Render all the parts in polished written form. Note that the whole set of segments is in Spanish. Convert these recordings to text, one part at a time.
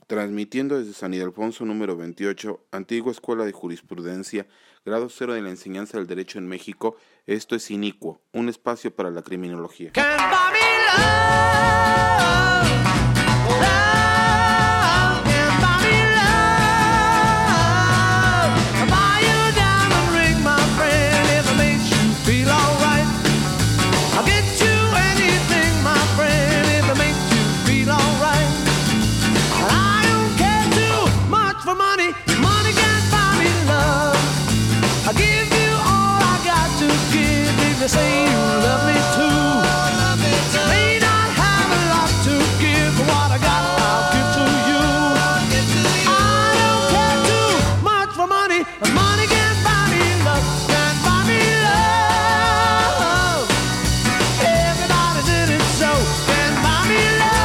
Transmitiendo desde San Ildefonso número 28, antigua Escuela de Jurisprudencia, grado 0 de la enseñanza del Derecho en México, esto es Inicuo, un espacio para la criminología. Say you love me too. May not have a lot to give, but what I got I'll give to you. I don't care too much for money, but money can't buy me love, can't buy me love. Everybody's in it, so can't buy me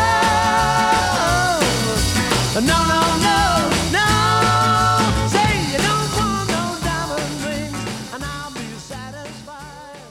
love. No, no, no, no. Say you don't want no diamond rings, and I'll be satisfied.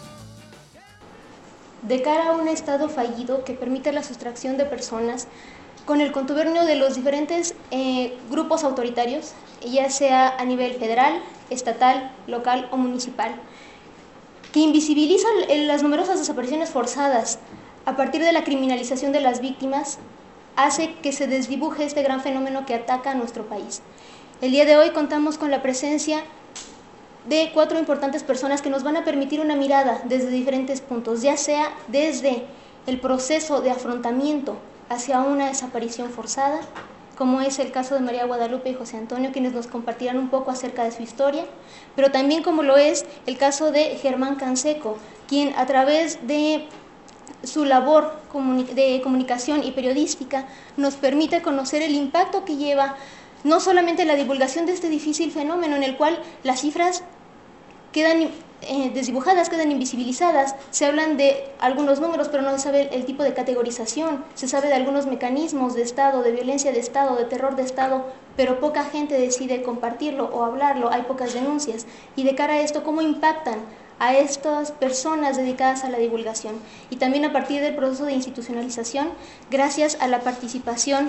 De cara a un Estado fallido que permite la sustracción de personas con el contubernio de los diferentes grupos autoritarios, ya sea a nivel federal, estatal, local o municipal, que invisibiliza las numerosas desapariciones forzadas a partir de la criminalización de las víctimas, hace que se desdibuje este gran fenómeno que ataca a nuestro país. El día de hoy contamos con la presencia de 4 importantes personas que nos van a permitir una mirada desde diferentes puntos, ya sea desde el proceso de afrontamiento hacia una desaparición forzada, como es el caso de María Guadalupe y José Antonio, quienes nos compartirán un poco acerca de su historia, pero también como lo es el caso de Germán Canseco, quien a través de su labor de comunicación y periodística nos permite conocer el impacto que lleva no solamente la divulgación de este difícil fenómeno en el cual las cifras quedan desdibujadas, quedan invisibilizadas, se hablan de algunos números, pero no se sabe el tipo de categorización, se sabe de algunos mecanismos de Estado, de violencia de Estado, de terror de Estado, pero poca gente decide compartirlo o hablarlo, hay pocas denuncias. Y de cara a esto, ¿cómo impactan a estas personas dedicadas a la divulgación? Y también a partir del proceso de institucionalización, gracias a la participación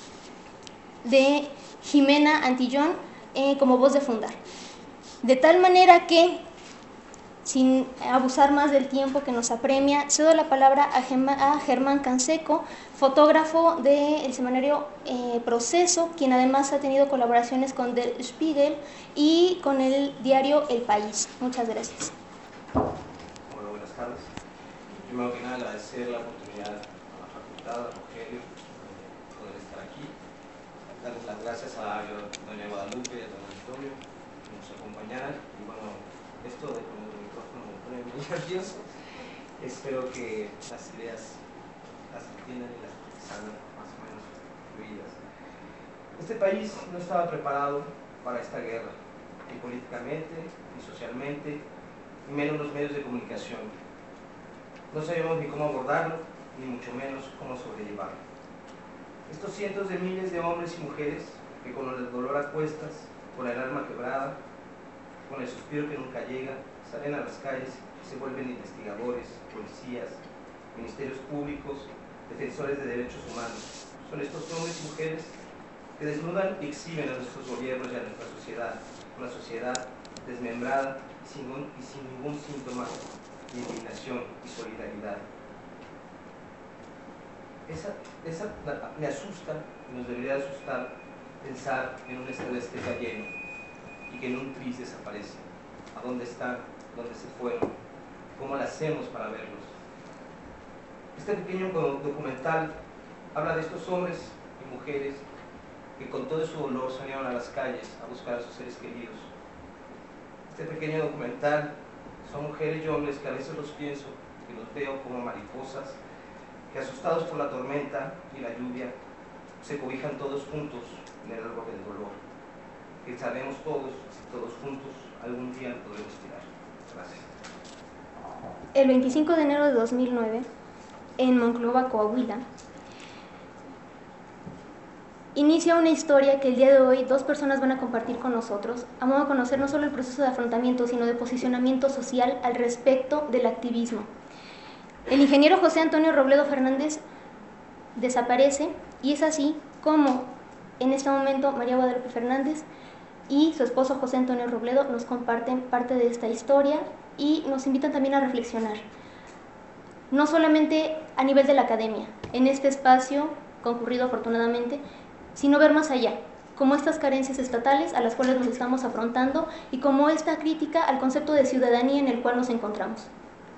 de Jimena Antillón como voz de Fundar. De tal manera que, sin abusar más del tiempo que nos apremia, cedo la palabra a Germán Canseco, fotógrafo del semanario Proceso, quien además ha tenido colaboraciones con Der Spiegel y con el diario El País. Muchas gracias. Hola, buenas tardes. Primero que nada, agradecer la oportunidad a la facultad, a Rogelio, de poder estar aquí. Darles las gracias a doña Guadalupe y a don Antonio que nos acompañaran. Y bueno, esto de poner el micrófono me pone muy nervioso. Espero que las ideas las entiendan y las salgan más o menos fluidas. Este país no estaba preparado para esta guerra, ni políticamente, ni socialmente, ni menos los medios de comunicación. No sabíamos ni cómo abordarlo, ni mucho menos cómo sobrellevarlo. Estos cientos de miles de hombres y mujeres que con el dolor a cuestas, con el alma quebrada, con el suspiro que nunca llega, salen a las calles y se vuelven investigadores, policías, ministerios públicos, defensores de derechos humanos. Son estos hombres y mujeres que desnudan y exhiben a nuestros gobiernos y a nuestra sociedad, una sociedad desmembrada y sin ningún síntoma de indignación y solidaridad. Me asusta, nos debería asustar pensar en un estrés que está lleno y que en un tris desaparece. ¿A dónde están? ¿Dónde se fueron? ¿Cómo lo hacemos para verlos? Este pequeño documental habla de estos hombres y mujeres que con todo su dolor salieron a las calles a buscar a sus seres queridos. Este pequeño documental son mujeres y hombres que a veces los pienso, que los veo como mariposas, que asustados por la tormenta y la lluvia, se cobijan todos juntos en el árbol del dolor, que sabemos todos juntos, algún día lo podremos tirar. Gracias. El 25 de enero de 2009, en Monclova, Coahuila, inicia una historia que el día de hoy 2 personas van a compartir con nosotros, a modo de conocer no solo el proceso de afrontamiento, sino de posicionamiento social al respecto del activismo. El ingeniero José Antonio Robledo Fernández desaparece y es así como En este momento, María Guadalupe Fernández y su esposo José Antonio Robledo nos comparten parte de esta historia y nos invitan también a reflexionar, no solamente a nivel de la academia, en este espacio concurrido afortunadamente, sino ver más allá, como estas carencias estatales a las cuales nos estamos afrontando y como esta crítica al concepto de ciudadanía en el cual nos encontramos.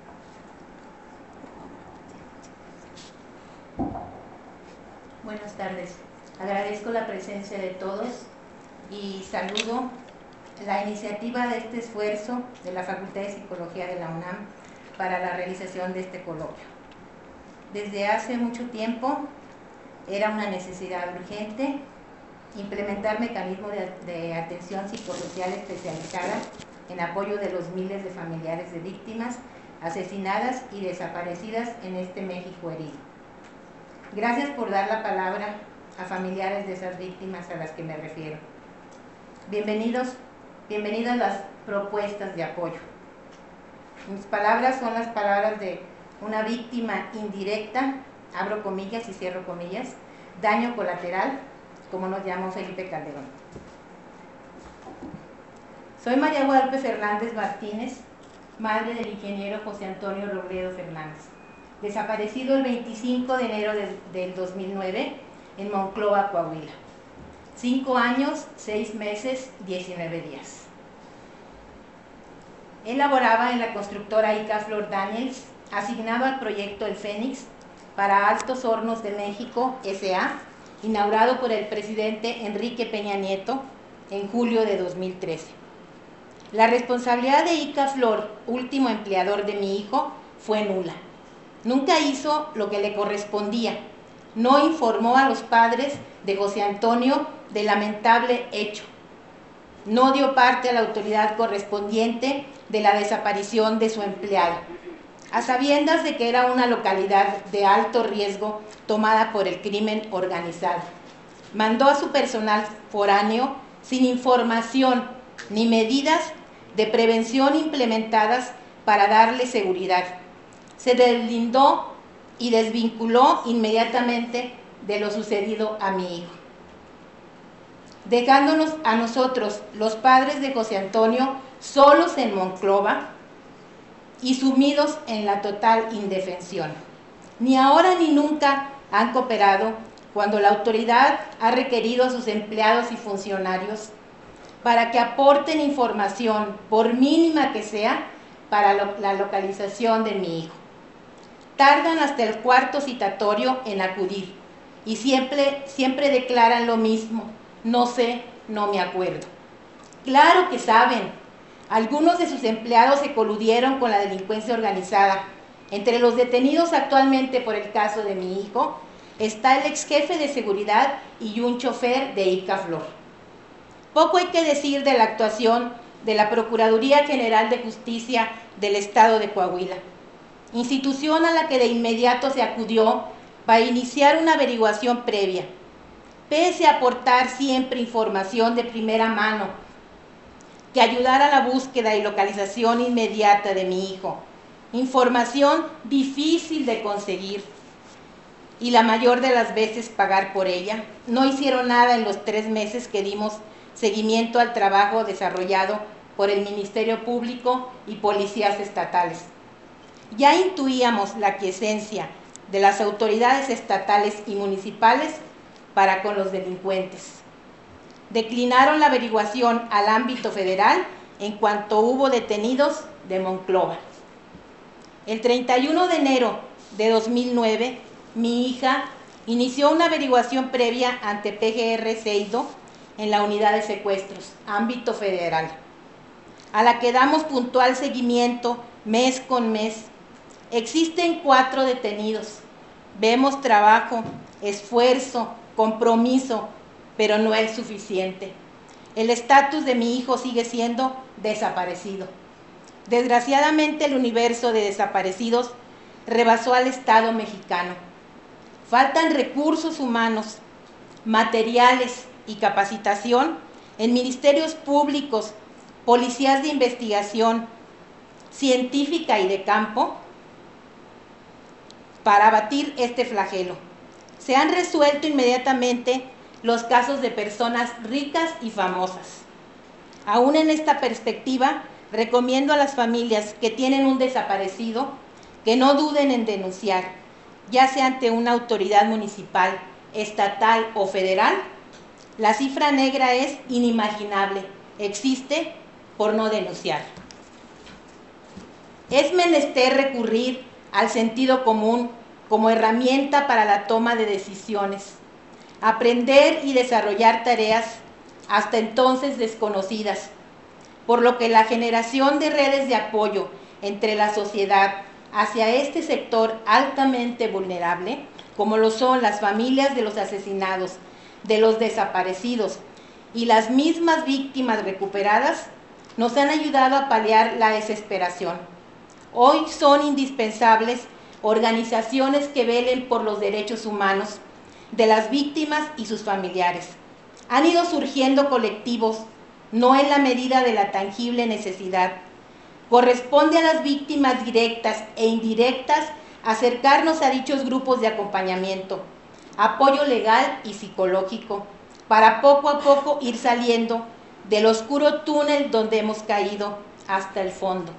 Buenas tardes. Agradezco la presencia de todos y saludo la iniciativa de este esfuerzo de la Facultad de Psicología de la UNAM para la realización de este coloquio. Desde hace mucho tiempo era una necesidad urgente implementar mecanismos de atención psicosocial especializada en apoyo de los miles de familiares de víctimas asesinadas y desaparecidas en este México herido. Gracias por dar la palabra a familiares de esas víctimas a las que me refiero. Bienvenidas las propuestas de apoyo. Mis palabras son las palabras de una víctima indirecta, abro comillas y cierro comillas, daño colateral, como nos llamó Felipe Calderón. Soy María Guadalupe Fernández Martínez, madre del ingeniero José Antonio Robledo Fernández, desaparecido el 25 de enero del 2009 en Monclova, Coahuila. 5 años, 6 meses, 19 días. Él laboraba en la constructora Icaflor Daniels, asignado al proyecto El Fénix para Altos Hornos de México, S.A., inaugurado por el presidente Enrique Peña Nieto en julio de 2013. La responsabilidad de Icaflor, último empleador de mi hijo, fue nula. Nunca hizo lo que le correspondía. No informó a los padres de José Antonio del lamentable hecho. No dio parte a la autoridad correspondiente de la desaparición de su empleado, a sabiendas de que era una localidad de alto riesgo tomada por el crimen organizado. Mandó a su personal foráneo sin información ni medidas de prevención implementadas para darle seguridad. Se deslindó y desvinculó inmediatamente de lo sucedido a mi hijo, dejándonos a nosotros, los padres de José Antonio, solos en Monclova y sumidos en la total indefensión. Ni ahora ni nunca han cooperado cuando la autoridad ha requerido a sus empleados y funcionarios para que aporten información, por mínima que sea, para la localización de mi hijo. Tardan hasta el cuarto citatorio en acudir y siempre declaran lo mismo: no sé, no me acuerdo. Claro que saben. Algunos de sus empleados se coludieron con la delincuencia organizada. Entre los detenidos actualmente por el caso de mi hijo está el ex jefe de seguridad y un chofer de Icaflor. Poco hay que decir de la actuación de la Procuraduría General de Justicia del Estado de Coahuila, institución a la que de inmediato se acudió para iniciar una averiguación previa, pese a aportar siempre información de primera mano que ayudara a la búsqueda y localización inmediata de mi hijo. Información difícil de conseguir y la mayor de las veces pagar por ella. No hicieron nada en los 3 meses que dimos seguimiento al trabajo desarrollado por el Ministerio Público y policías estatales. Ya intuíamos la aquiescencia de las autoridades estatales y municipales para con los delincuentes. Declinaron la averiguación al ámbito federal en cuanto hubo detenidos de Monclova. El 31 de enero de 2009, mi hija inició una averiguación previa ante PGR Seido en la unidad de secuestros, ámbito federal, a la que damos puntual seguimiento mes con mes. Existen 4 detenidos. Vemos trabajo, esfuerzo, compromiso, pero no es suficiente. El estatus de mi hijo sigue siendo desaparecido. Desgraciadamente, el universo de desaparecidos rebasó al Estado mexicano. Faltan recursos humanos, materiales y capacitación en ministerios públicos, policías de investigación, científica y de campo para abatir este flagelo. Se han resuelto inmediatamente los casos de personas ricas y famosas. Aún en esta perspectiva, recomiendo a las familias que tienen un desaparecido que no duden en denunciar, ya sea ante una autoridad municipal, estatal o federal. La cifra negra es inimaginable, existe por no denunciar. Es menester recurrir al sentido común como herramienta para la toma de decisiones, aprender y desarrollar tareas hasta entonces desconocidas, por lo que la generación de redes de apoyo entre la sociedad hacia este sector altamente vulnerable, como lo son las familias de los asesinados, de los desaparecidos y las mismas víctimas recuperadas, nos han ayudado a paliar la desesperación. Hoy son indispensables organizaciones que velen por los derechos humanos de las víctimas y sus familiares. Han ido surgiendo colectivos, no en la medida de la tangible necesidad. Corresponde a las víctimas directas e indirectas acercarnos a dichos grupos de acompañamiento, apoyo legal y psicológico, para poco a poco ir saliendo del oscuro túnel donde hemos caído hasta el fondo.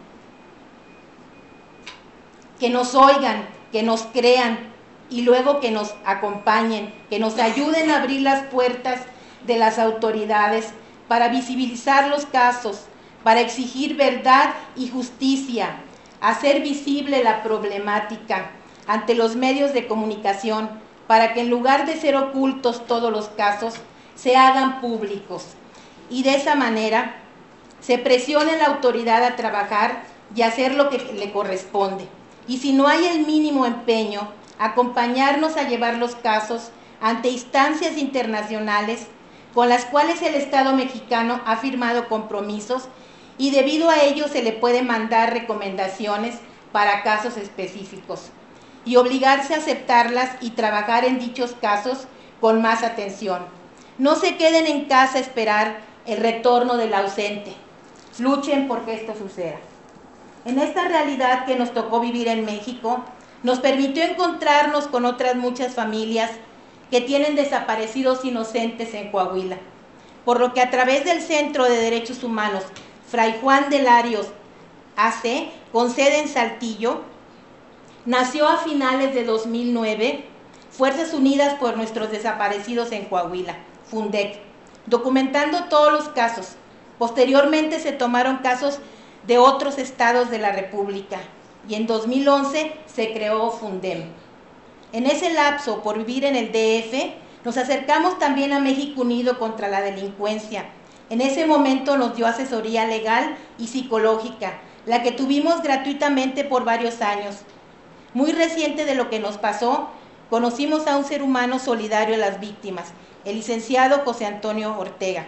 Que nos oigan, que nos crean y luego que nos acompañen, que nos ayuden a abrir las puertas de las autoridades para visibilizar los casos, para exigir verdad y justicia, hacer visible la problemática ante los medios de comunicación, para que en lugar de ser ocultos todos los casos, se hagan públicos. Y de esa manera se presione a la autoridad a trabajar y hacer lo que le corresponde. Y si no hay el mínimo empeño, acompañarnos a llevar los casos ante instancias internacionales con las cuales el Estado mexicano ha firmado compromisos y debido a ello se le puede mandar recomendaciones para casos específicos y obligarse a aceptarlas y trabajar en dichos casos con más atención. No se queden en casa a esperar el retorno del ausente. Luchen porque esto suceda. En esta realidad que nos tocó vivir en México, nos permitió encontrarnos con otras muchas familias que tienen desaparecidos inocentes en Coahuila, por lo que a través del Centro de Derechos Humanos Fray Juan de Larios AC, con sede en Saltillo, nació a finales de 2009 Fuerzas Unidas por Nuestros Desaparecidos en Coahuila, FUNDEC, documentando todos los casos. Posteriormente se tomaron casos de otros estados de la República y en 2011 se creó FUNDEM. En ese lapso, por vivir en el DF, nos acercamos también a México Unido contra la Delincuencia. En ese momento nos dio asesoría legal y psicológica, la que tuvimos gratuitamente por varios años. Muy reciente de lo que nos pasó, conocimos a un ser humano solidario a las víctimas, el licenciado José Antonio Ortega.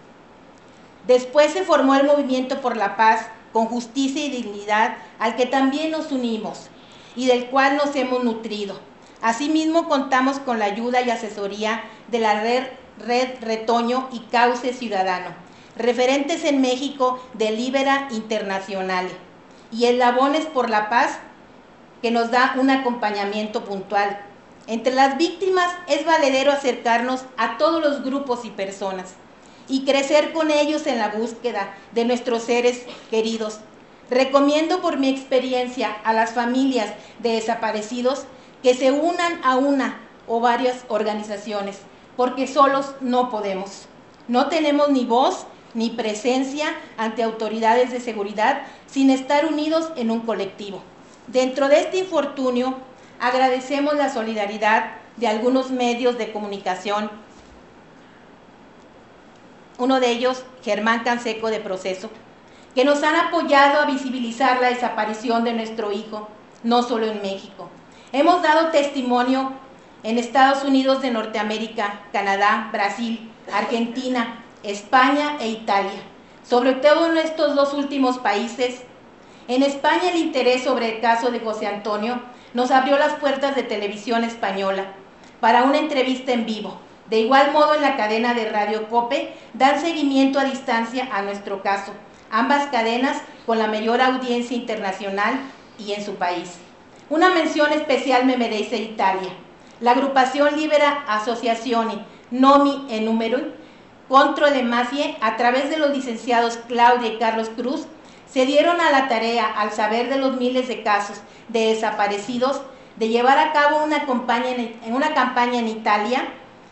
Después se formó el Movimiento por la Paz, con Justicia y Dignidad, al que también nos unimos y del cual nos hemos nutrido. Asimismo, contamos con la ayuda y asesoría de la Red Retoño y Cauce Ciudadano, referentes en México de Libera Internacional, y el Labones por la Paz, que nos da un acompañamiento puntual. Entre las víctimas es valedero acercarnos a todos los grupos y personas y crecer con ellos en la búsqueda de nuestros seres queridos. Recomiendo por mi experiencia a las familias de desaparecidos que se unan a una o varias organizaciones, porque solos no podemos. No tenemos ni voz ni presencia ante autoridades de seguridad sin estar unidos en un colectivo. Dentro de este infortunio, agradecemos la solidaridad de algunos medios de comunicación, uno de ellos, Germán Canseco de Proceso, que nos han apoyado a visibilizar la desaparición de nuestro hijo, no solo en México. Hemos dado testimonio en Estados Unidos de Norteamérica, Canadá, Brasil, Argentina, España e Italia. Sobre todo en estos dos últimos países. En España el interés sobre el caso de José Antonio nos abrió las puertas de Televisión Española para una entrevista en vivo. De igual modo, en la cadena de Radio COPE dan seguimiento a distancia a nuestro caso, ambas cadenas con la mayor audiencia internacional y en su país. Una mención especial me merece Italia. La agrupación Libera Associazioni nomi enumerum, contra le mafie, a través de los licenciados Claudia y Carlos Cruz, se dieron a la tarea, al saber de los miles de casos de desaparecidos, de llevar a cabo una campaña en Italia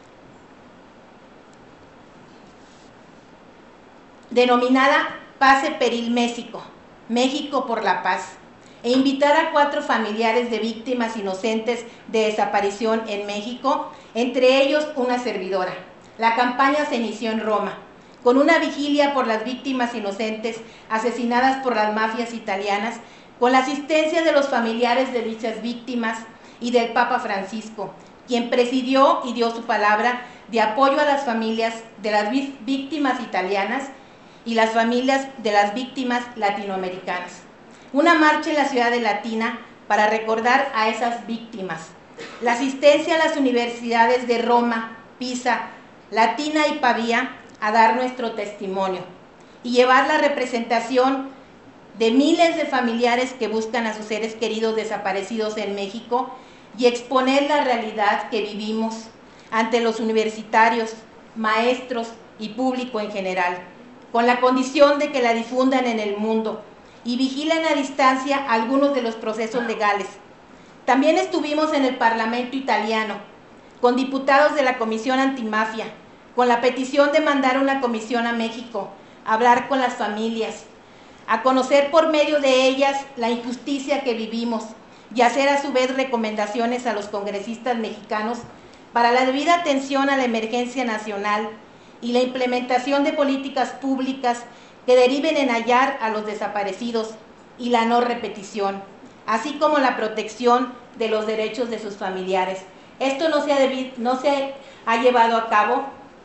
denominada Pace per il México, México por la Paz, e invitar a 4 familiares de víctimas inocentes de desaparición en México, entre ellos una servidora. La campaña se inició en Roma, con una vigilia por las víctimas inocentes asesinadas por las mafias italianas, con la asistencia de los familiares de dichas víctimas y del Papa Francisco, quien presidió y dio su palabra de apoyo a las familias de las víctimas italianas y las familias de las víctimas latinoamericanas. Una marcha en la ciudad de Latina para recordar a esas víctimas. La asistencia a las universidades de Roma, Pisa, Latina y Pavía a dar nuestro testimonio y llevar la representación de miles de familiares que buscan a sus seres queridos desaparecidos en México y exponer la realidad que vivimos ante los universitarios, maestros y público en general, con la condición de que la difundan en el mundo y vigilen a distancia algunos de los procesos legales. También estuvimos en el Parlamento italiano, con diputados de la Comisión Antimafia, con la petición de mandar una comisión a México, a hablar con las familias, a conocer por medio de ellas la injusticia que vivimos y hacer a su vez recomendaciones a los congresistas mexicanos para la debida atención a la emergencia nacional y la implementación de políticas públicas que deriven en hallar a los desaparecidos y la no repetición, así como la protección de los derechos de sus familiares. Esto no se ha llevado a cabo,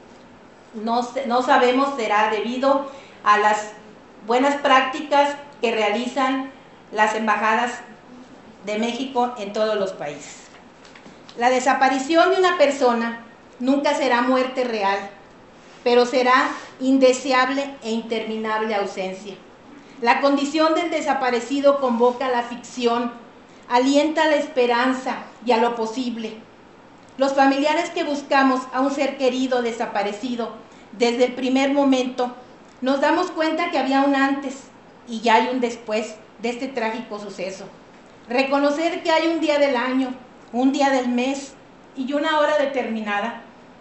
no sabemos, será debido a las buenas prácticas que realizan las embajadas de México en todos los países. La desaparición de una persona nunca será muerte real, pero será indeseable e interminable ausencia. La condición del desaparecido convoca a la ficción, alienta a la esperanza y a lo posible. Los familiares que buscamos a un ser querido desaparecido desde el primer momento, nos damos cuenta que había un antes y ya hay un después de este trágico suceso. Reconocer que hay un día del año, un día del mes y una hora determinada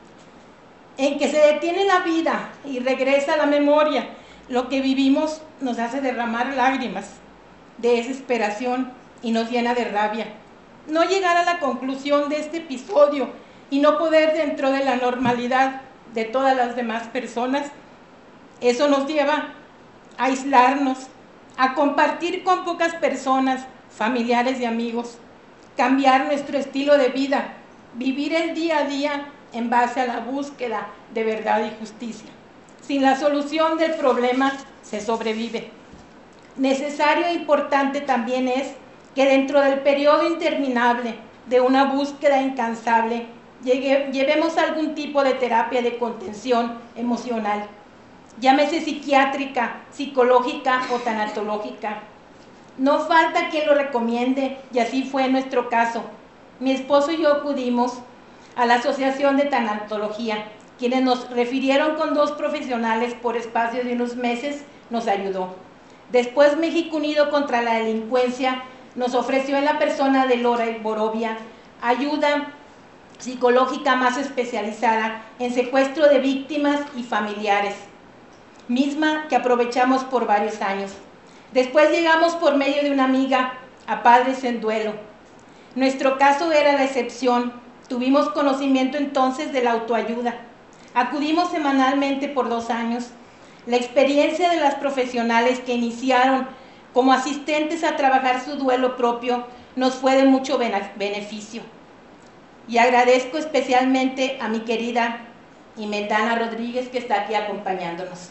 en que se detiene la vida y regresa a la memoria lo que vivimos, nos hace derramar lágrimas de desesperación y nos llena de rabia. No llegar a la conclusión de este episodio y no poder, dentro de la normalidad de todas las demás personas, eso nos lleva a aislarnos, a compartir con pocas personas, familiares y amigos, cambiar nuestro estilo de vida, vivir el día a día en base a la búsqueda de verdad y justicia. Sin la solución del problema se sobrevive. Necesario e importante también es que dentro del periodo interminable de una búsqueda incansable llevemos algún tipo de terapia de contención emocional, llámese psiquiátrica, psicológica o tanatológica. No falta quien lo recomiende y así fue nuestro caso. Mi esposo y yo acudimos a la Asociación de Tanatología, quienes nos refirieron con 2 profesionales por espacio de unos meses, nos ayudó. Después México Unido contra la Delincuencia nos ofreció en la persona de Lora Borovia ayuda psicológica más especializada en secuestro de víctimas y familiares, misma que aprovechamos por varios años. Después llegamos por medio de una amiga a Padres en Duelo. Nuestro caso era la excepción. Tuvimos conocimiento entonces de la autoayuda. Acudimos semanalmente por 2 años. La experiencia de las profesionales que iniciaron como asistentes a trabajar su duelo propio nos fue de mucho beneficio. Y agradezco especialmente a mi querida Imelda Rodríguez, que está aquí acompañándonos.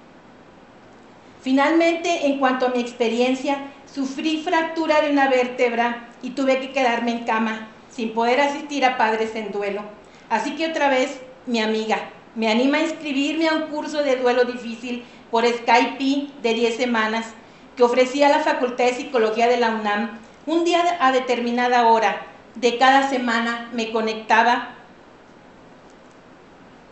Finalmente, en cuanto a mi experiencia, sufrí fractura de una vértebra y tuve que quedarme en cama, sin poder asistir a Padres en Duelo. Así que otra vez, mi amiga me anima a inscribirme a un curso de duelo difícil por Skype de 10 semanas que ofrecía la Facultad de Psicología de la UNAM. Un día a determinada hora de cada semana me conectaba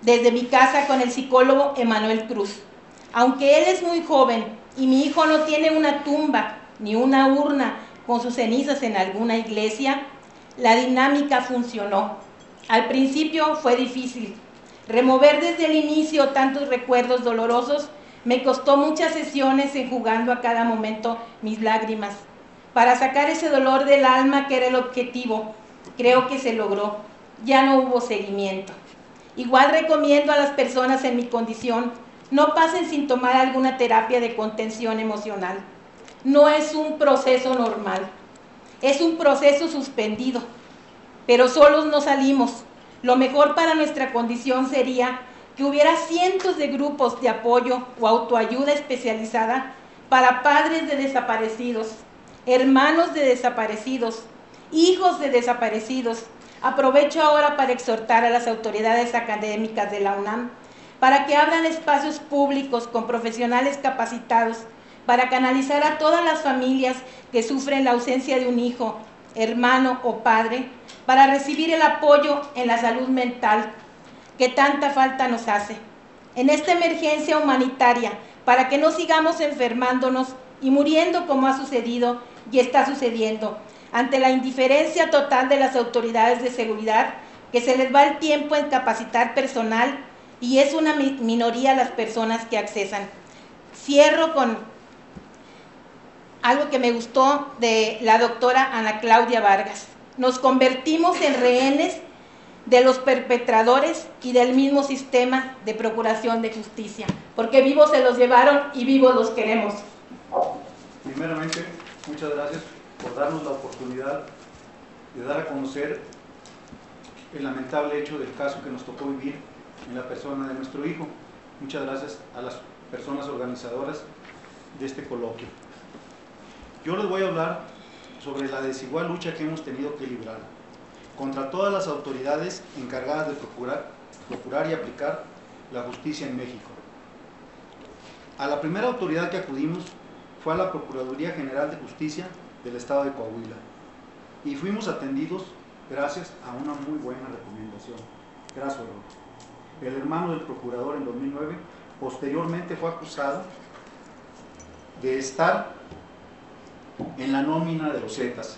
desde mi casa con el psicólogo Emanuel Cruz. Aunque él es muy joven y mi hijo no tiene una tumba ni una urna con sus cenizas en alguna iglesia, la dinámica funcionó. Al principio fue difícil. Remover desde el inicio tantos recuerdos dolorosos me costó muchas sesiones enjugando a cada momento mis lágrimas, para sacar ese dolor del alma que era el objetivo. Creo que se logró. Ya no hubo seguimiento. Igual recomiendo a las personas en mi condición, no pasen sin tomar alguna terapia de contención emocional. No es un proceso normal, es un proceso suspendido, pero solos no salimos. Lo mejor para nuestra condición sería que hubiera cientos de grupos de apoyo o autoayuda especializada para padres de desaparecidos, hermanos de desaparecidos, hijos de desaparecidos. Aprovecho ahora para exhortar a las autoridades académicas de la UNAM para que abran espacios públicos con profesionales capacitados para canalizar a todas las familias que sufren la ausencia de un hijo, hermano o padre, para recibir el apoyo en la salud mental que tanta falta nos hace. En esta emergencia humanitaria, para que no sigamos enfermándonos y muriendo como ha sucedido y está sucediendo, ante la indiferencia total de las autoridades de seguridad, que se les va el tiempo en capacitar personal y es una minoría las personas que accesan. Cierro con algo que me gustó de la doctora Ana Claudia Vargas. Nos convertimos en rehenes de los perpetradores y del mismo sistema de procuración de justicia, porque vivos se los llevaron y vivos los queremos. Primeramente, muchas gracias por darnos la oportunidad de dar a conocer el lamentable hecho del caso que nos tocó vivir en la persona de nuestro hijo. Muchas gracias a las personas organizadoras de este coloquio. Yo les voy a hablar sobre la desigual lucha que hemos tenido que librar contra todas las autoridades encargadas de procurar y aplicar la justicia en México. A la primera autoridad que acudimos fue a la Procuraduría General de Justicia del Estado de Coahuila y fuimos atendidos gracias a una muy buena recomendación. Gracias, el hermano del procurador en 2009 posteriormente fue acusado de estar en la nómina de los Zetas.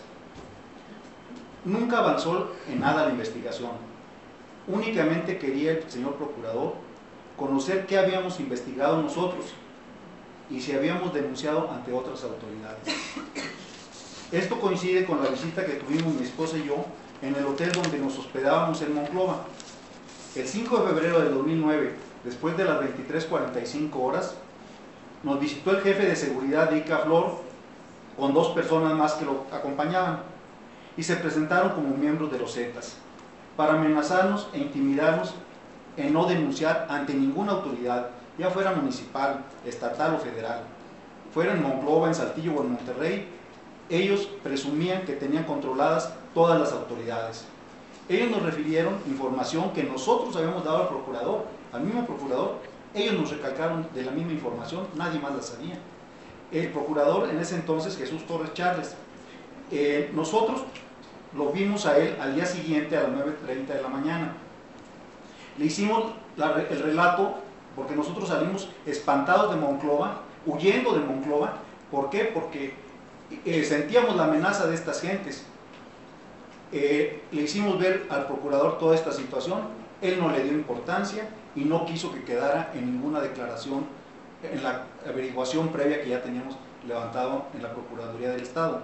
Nunca avanzó en nada la investigación. Únicamente quería el señor procurador conocer qué habíamos investigado nosotros y si habíamos denunciado ante otras autoridades. Esto coincide con la visita que tuvimos mi esposa y yo en el hotel donde nos hospedábamos en Monclova. El 5 de febrero del 2009, después de las 23:45 horas, nos visitó el jefe de seguridad de ICAFLOR con 2 personas más que lo acompañaban y se presentaron como miembros de los Zetas para amenazarnos e intimidarnos en no denunciar ante ninguna autoridad, ya fuera municipal, estatal o federal, fuera en Monclova, en Saltillo o en Monterrey. Ellos presumían que tenían controladas todas las autoridades. Ellos nos refirieron información que nosotros habíamos dado al procurador, al mismo procurador. Ellos nos recalcaron de la misma información, nadie más la sabía. El procurador en ese entonces, Jesús Torres Charles, nosotros lo vimos a él al día siguiente a las 9:30 de la mañana. Le hicimos el relato porque nosotros salimos espantados de Monclova, huyendo de Monclova. ¿Por qué? Porque sentíamos la amenaza de estas gentes. Le hicimos ver al procurador toda esta situación, él no le dio importancia y no quiso que quedara en ninguna declaración en la averiguación previa que ya teníamos levantado en la Procuraduría del Estado.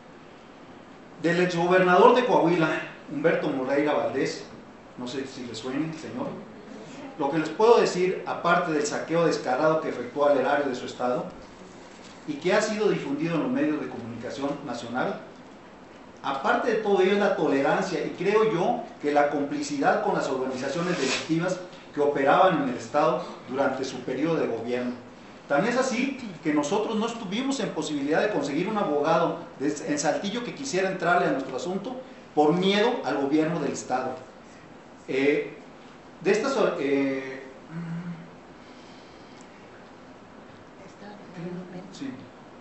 Del exgobernador de Coahuila, Humberto Moreira Valdés, no sé si les suena, señor, lo que les puedo decir, aparte del saqueo descarado que efectuó al erario de su estado y que ha sido difundido en los medios de comunicación nacional, aparte de todo ello es la tolerancia y creo yo que la complicidad con las organizaciones delictivas que operaban en el estado durante su periodo de gobierno. Tan es así que nosotros no estuvimos en posibilidad de conseguir un abogado en Saltillo que quisiera entrarle a nuestro asunto por miedo al gobierno del estado. Sí.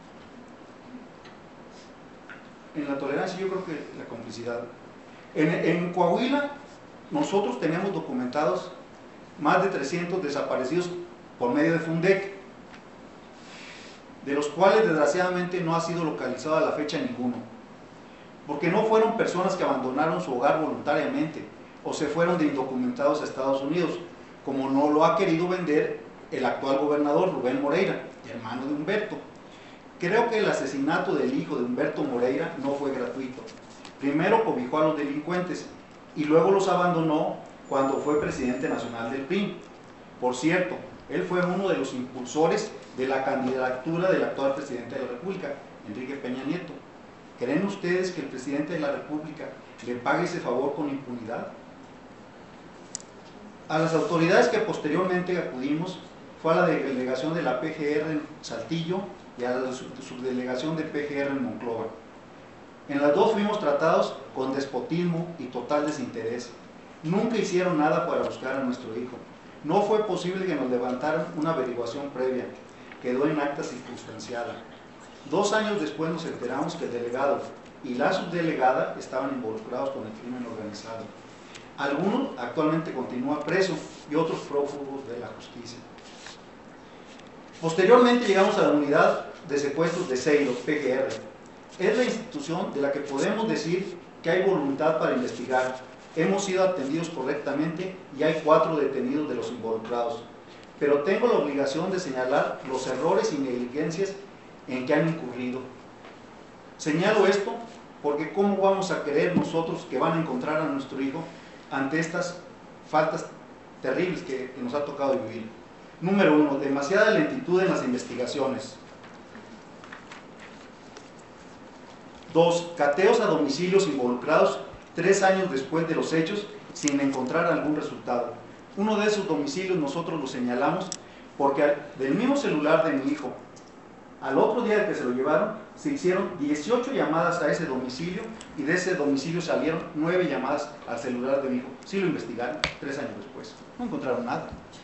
En la tolerancia yo creo que la complicidad. En Coahuila nosotros tenemos documentados más de 300 desaparecidos por medio de Fundec, de los cuales desgraciadamente no ha sido localizado a la fecha ninguno, porque no fueron personas que abandonaron su hogar voluntariamente o se fueron de indocumentados a Estados Unidos, como no lo ha querido vender el actual gobernador Rubén Moreira, hermano de Humberto. Creo que el asesinato del hijo de Humberto Moreira no fue gratuito. Primero cobijó a los delincuentes y luego los abandonó cuando fue presidente nacional del PRI. Por cierto, él fue uno de los impulsores de la candidatura del actual presidente de la República, Enrique Peña Nieto. ¿Creen ustedes que el presidente de la República le pague ese favor con impunidad? A las autoridades que posteriormente acudimos fue a la delegación de la PGR en Saltillo y a la subdelegación de PGR en Monclova. En las dos fuimos tratados con despotismo y total desinterés. Nunca hicieron nada para buscar a nuestro hijo. No fue posible que nos levantaran una averiguación previa. Quedó en acta circunstanciada. 2 años después nos enteramos que el delegado y la subdelegada estaban involucrados con el crimen organizado. Algunos actualmente continúan presos y otros prófugos de la justicia. Posteriormente llegamos a la unidad de secuestros de Ceiro, PGR. Es la institución de la que podemos decir que hay voluntad para investigar. Hemos sido atendidos correctamente y hay 4 detenidos de los involucrados. Pero tengo la obligación de señalar los errores y negligencias en que han incurrido. Señalo esto porque ¿cómo vamos a creer nosotros que van a encontrar a nuestro hijo ante estas faltas terribles que nos ha tocado vivir? Número 1, demasiada lentitud en las investigaciones. 2, cateos a domicilios involucrados 3 años después de los hechos sin encontrar algún resultado. Uno de esos domicilios nosotros lo señalamos porque del mismo celular de mi hijo, al otro día que se lo llevaron, se hicieron 18 llamadas a ese domicilio y de ese domicilio salieron 9 llamadas al celular de mi hijo. Sí lo investigaron 3 años después, no encontraron nada.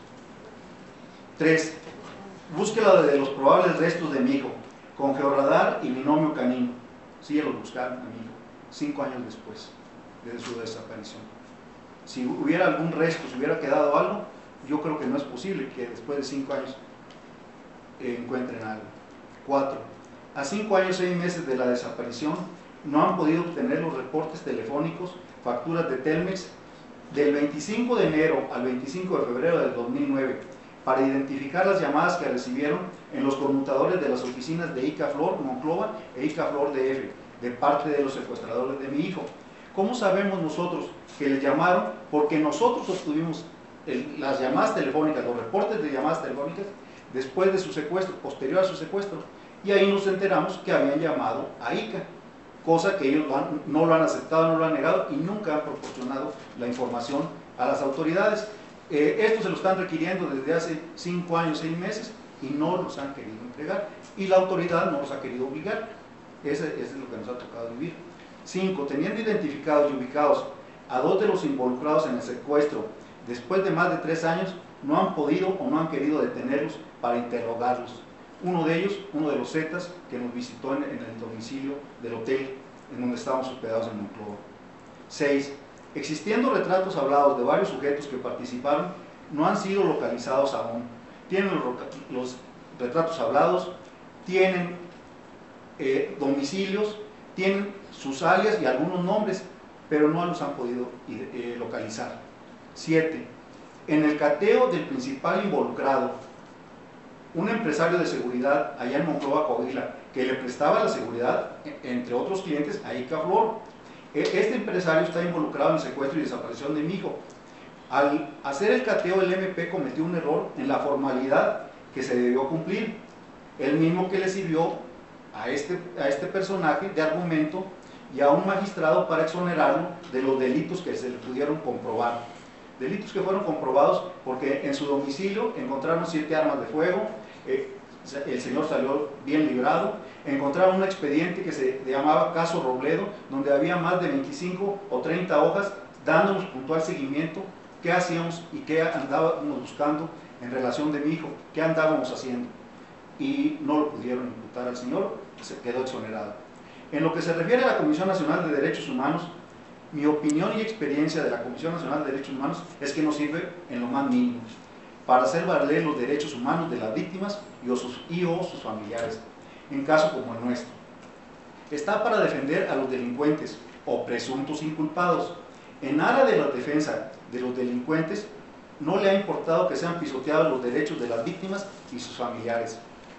3, búsqueda de los probables restos de mi hijo con georradar y binomio canino. Sí, los buscaron a mi hijo 5 años después de su desaparición. Si hubiera algún resto, si hubiera quedado algo, yo creo que no es posible que después de 5 años encuentren algo. 4, a 5 años 6 meses de la desaparición no han podido obtener los reportes telefónicos, facturas de Telmex del 25 de enero al 25 de febrero del 2009 para identificar las llamadas que recibieron en los conmutadores de las oficinas de ICA-Flor Monclova e ICA-Flor DF de parte de los secuestradores de mi hijo. ¿Cómo sabemos nosotros que les llamaron? Porque nosotros obtuvimos las llamadas telefónicas, los reportes de llamadas telefónicas después de su secuestro, posterior a su secuestro, y ahí nos enteramos que habían llamado a ICA, cosa que ellos no lo han aceptado, no lo han negado y nunca han proporcionado la información a las autoridades. Esto se lo están requiriendo desde hace 5 años, 6 meses y no los han querido entregar y la autoridad no los ha querido obligar. Eso es lo que nos ha tocado vivir. 5, teniendo identificados y ubicados a 2 de los involucrados en el secuestro después de más de 3 años, no han podido o no han querido detenerlos para interrogarlos. Uno de ellos, uno de los Zetas, que nos visitó en el domicilio del hotel en donde estábamos hospedados en Monclova. 6, existiendo retratos hablados de varios sujetos que participaron, no han sido localizados aún. Tienen los retratos hablados, tienen domicilios, tienen sus alias y algunos nombres, pero no los han podido localizar. 7, en el cateo del principal involucrado, un empresario de seguridad allá en Monclova, Coahuila, que le prestaba la seguridad, entre otros clientes, a ICA-Flor. Este empresario está involucrado en el secuestro y desaparición de mi hijo. Al hacer el cateo, el MP cometió un error en la formalidad que se debió cumplir, el mismo que le sirvió a este personaje de argumento y a un magistrado para exonerarlo de los delitos que se le pudieron comprobar. Delitos que fueron comprobados porque en su domicilio encontraron 7 armas de fuego, el señor salió bien librado, encontraron un expediente que se llamaba Caso Robledo, donde había más de 25 o 30 hojas dándonos puntual seguimiento, qué hacíamos y qué andábamos buscando en relación de mi hijo, qué andábamos haciendo. Y no lo pudieron imputar al señor, se quedó exonerado. En lo que se refiere a la Comisión Nacional de Derechos Humanos, Mi opinión y experiencia de la Comisión Nacional de Derechos Humanos es que no sirve en lo más mínimo para hacer valer los derechos humanos de las víctimas y o sus familiares, en caso como el nuestro. Está para defender a los delincuentes o presuntos inculpados. En aras de la defensa de los delincuentes, no le ha importado que sean pisoteados los derechos de las víctimas y sus familiares.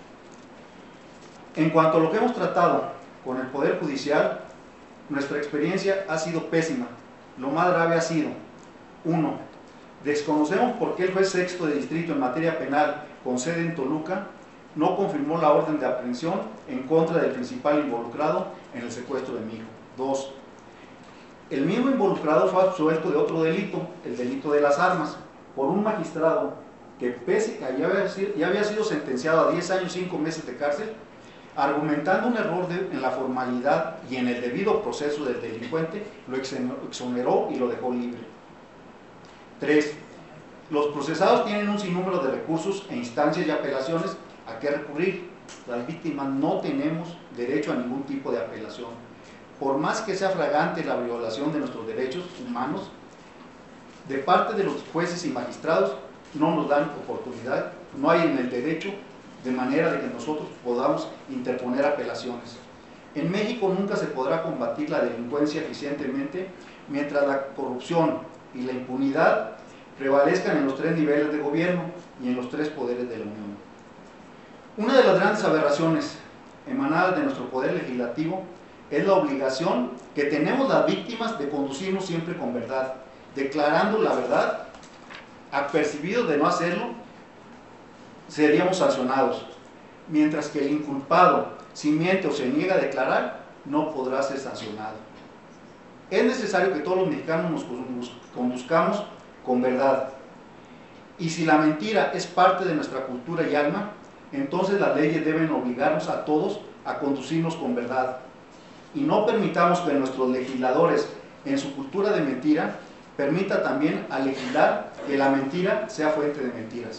En cuanto a lo que hemos tratado con el Poder Judicial, nuestra experiencia ha sido pésima. Lo más grave ha sido: 1. Desconocemos por qué el juez sexto de distrito en materia penal con sede en Toluca no confirmó la orden de aprehensión en contra del principal involucrado en el secuestro de mi hijo. 2. El mismo involucrado fue absuelto de otro delito, el delito de las armas, por un magistrado que, pese a que ya había sido sentenciado a 10 años y 5 meses de cárcel, argumentando un error en la formalidad y en el debido proceso del delincuente, lo exoneró y lo dejó libre. 3. Los procesados tienen un sinnúmero de recursos e instancias y apelaciones a qué recurrir. Las víctimas no tenemos derecho a ningún tipo de apelación. Por más que sea flagrante la violación de nuestros derechos humanos, de parte de los jueces y magistrados no nos dan oportunidad, no hay en el derecho de manera de que nosotros podamos interponer apelaciones. En México nunca se podrá combatir la delincuencia eficientemente mientras la corrupción y la impunidad prevalezcan en los 3 niveles de gobierno y en los 3 poderes de la Unión. Una de las grandes aberraciones emanadas de nuestro poder legislativo es la obligación que tenemos las víctimas de conducirnos siempre con verdad, declarando la verdad. Apercibidos de no hacerlo, seríamos sancionados, mientras que el inculpado, si miente o se niega a declarar, no podrá ser sancionado. Es necesario que todos los mexicanos nos conduzcamos con verdad, y si la mentira es parte de nuestra cultura y alma, entonces las leyes deben obligarnos a todos a conducirnos con verdad, y no permitamos que nuestros legisladores, en su cultura de mentira, permita también a legislar que la mentira sea fuente de mentiras.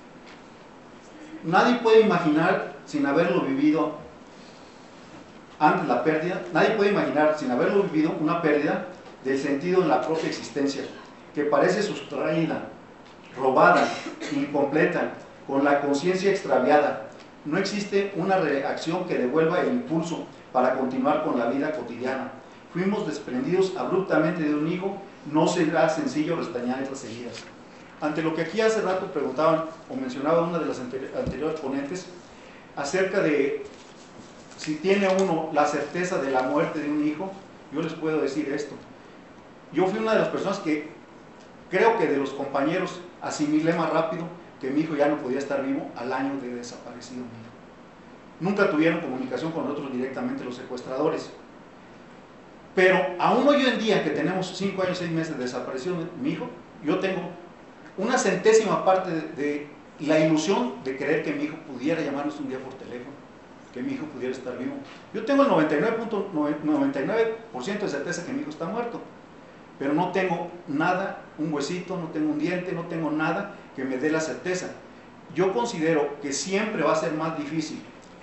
Nadie puede imaginar sin haberlo vivido antes la pérdida, nadie puede imaginar sin haberlo vivido una pérdida del sentido en la propia existencia, que parece sustraída, robada, incompleta, con la conciencia extraviada. No existe una reacción que devuelva el impulso para continuar con la vida cotidiana. Fuimos desprendidos abruptamente de un hijo, no será sencillo restañar estas heridas. Ante lo que aquí hace rato preguntaban o mencionaba una de las anteriores ponentes acerca de si tiene uno la certeza de la muerte de un hijo, yo les puedo decir esto. Yo fui una de las personas que creo que de los compañeros asimilé más rápido que mi hijo ya no podía estar vivo al año de desaparecido mi hijo. Nunca tuvieron comunicación con nosotros directamente los secuestradores. Pero aún hoy en día que tenemos 5 años, 6 meses de desaparecido mi hijo, yo tengo una centésima parte de la ilusión de creer que mi hijo pudiera llamarnos un día por teléfono, que mi hijo pudiera estar vivo. Yo tengo el 99.99% de certeza que mi hijo está muerto, pero no tengo nada, un huesito, no tengo un diente, no tengo nada que me dé la certeza. Yo considero que siempre va a ser más difícil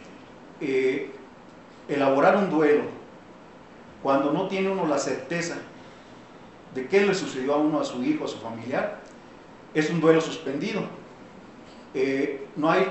elaborar un duelo cuando no tiene uno la certeza de qué le sucedió a uno, a su hijo, a su familiar. Es un duelo suspendido. No hay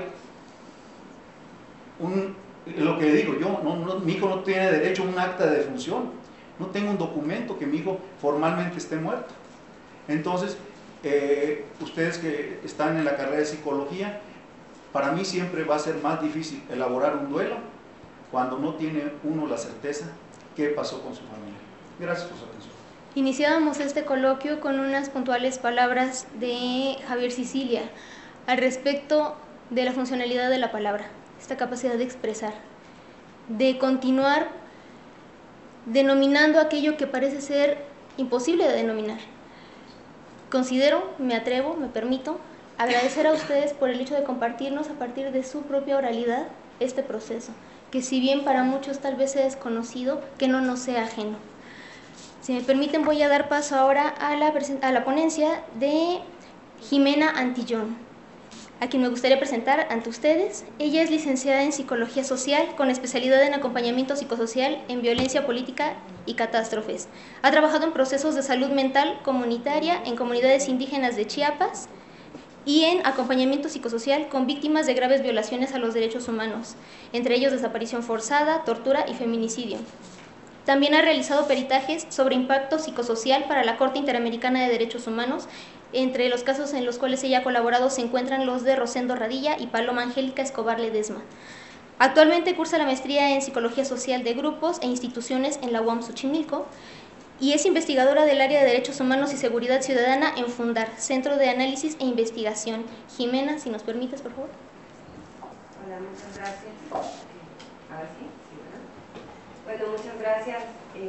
lo que le digo yo, mi hijo no tiene derecho a un acta de defunción, no tengo un documento que mi hijo formalmente esté muerto. Entonces, ustedes que están en la carrera de psicología, para mí siempre va a ser más difícil elaborar un duelo cuando no tiene uno la certeza qué pasó con su familia. Gracias por su atención. Iniciábamos este coloquio con unas puntuales palabras de Javier Sicilia al respecto de la funcionalidad de la palabra, esta capacidad de expresar, de continuar denominando aquello que parece ser imposible de denominar. Considero, me atrevo, me permito agradecer a ustedes por el hecho de compartirnos a partir de su propia oralidad este proceso, que si bien para muchos tal vez sea desconocido, que no nos sea ajeno. Si me permiten, voy a dar paso ahora a la ponencia de Jimena Antillón. a quien me gustaría presentar ante ustedes. Ella es licenciada en Psicología Social con especialidad en acompañamiento psicosocial en violencia política y catástrofes. Ha trabajado en procesos de salud mental comunitaria en comunidades indígenas de Chiapas y en acompañamiento psicosocial con víctimas de graves violaciones a los derechos humanos, entre ellos desaparición forzada, tortura y feminicidio. También ha realizado peritajes sobre impacto psicosocial para la Corte Interamericana de Derechos Humanos. Entre los casos en los cuales ella ha colaborado se encuentran los de Rosendo Radilla y Paloma Angélica Escobar Ledesma. Actualmente cursa la maestría en Psicología Social de Grupos e Instituciones en la UAM Xochimilco y es investigadora del área de Derechos Humanos y Seguridad Ciudadana en Fundar, Centro de Análisis e Investigación. Jimena, si nos permites, por favor. Hola, muchas gracias. Ahora sí, ¿verdad? Bueno, muchas gracias.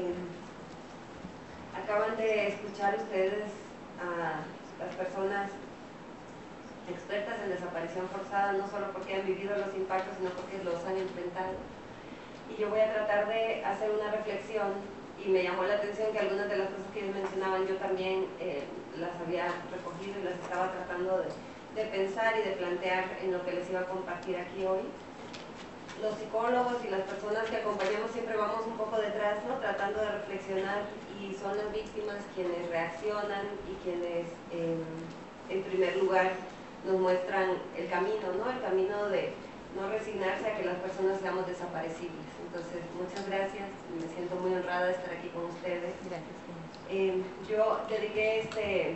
Acaban de escuchar ustedes a las personas expertas en desaparición forzada, no solo porque han vivido los impactos, sino porque los han enfrentado. Y yo voy a tratar de hacer una reflexión, y me llamó la atención que algunas de las cosas que ellos mencionaban yo también las había recogido y las estaba tratando de pensar y de plantear en lo que les iba a compartir aquí hoy. Los psicólogos y las personas que acompañamos siempre vamos un poco detrás, ¿no? Tratando de reflexionar, y son las víctimas quienes reaccionan y quienes en primer lugar nos muestran el camino, ¿no? El camino de no resignarse a que las personas seamos desaparecibles. Entonces, muchas gracias, me siento muy honrada de estar aquí con ustedes. Gracias. Yo dediqué este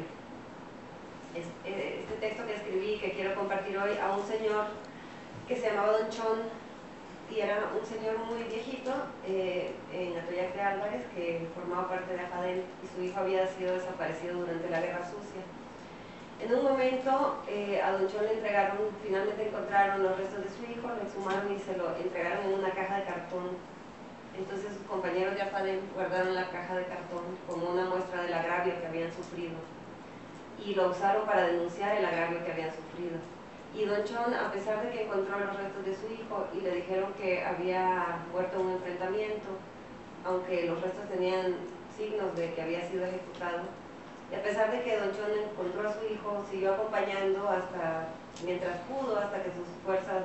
texto que escribí, que quiero compartir hoy, a un señor que se llamaba Don Chon, y era un señor muy viejito en Atoyac de Álvarez, que formaba parte de AFADEL, y su hijo había sido desaparecido durante la Guerra Sucia. En un momento a Don Chon le entregaron, finalmente encontraron los restos de su hijo, lo exhumaron y se lo entregaron en una caja de cartón. Entonces sus compañeros de AFADEL guardaron la caja de cartón como una muestra del agravio que habían sufrido, y lo usaron para denunciar el agravio que habían sufrido. Y Don Chon, a pesar de que encontró los restos de su hijo y le dijeron que había muerto en un enfrentamiento, aunque los restos tenían signos de que había sido ejecutado, y a pesar de que Don Chon encontró a su hijo, siguió acompañando hasta mientras pudo, hasta que sus fuerzas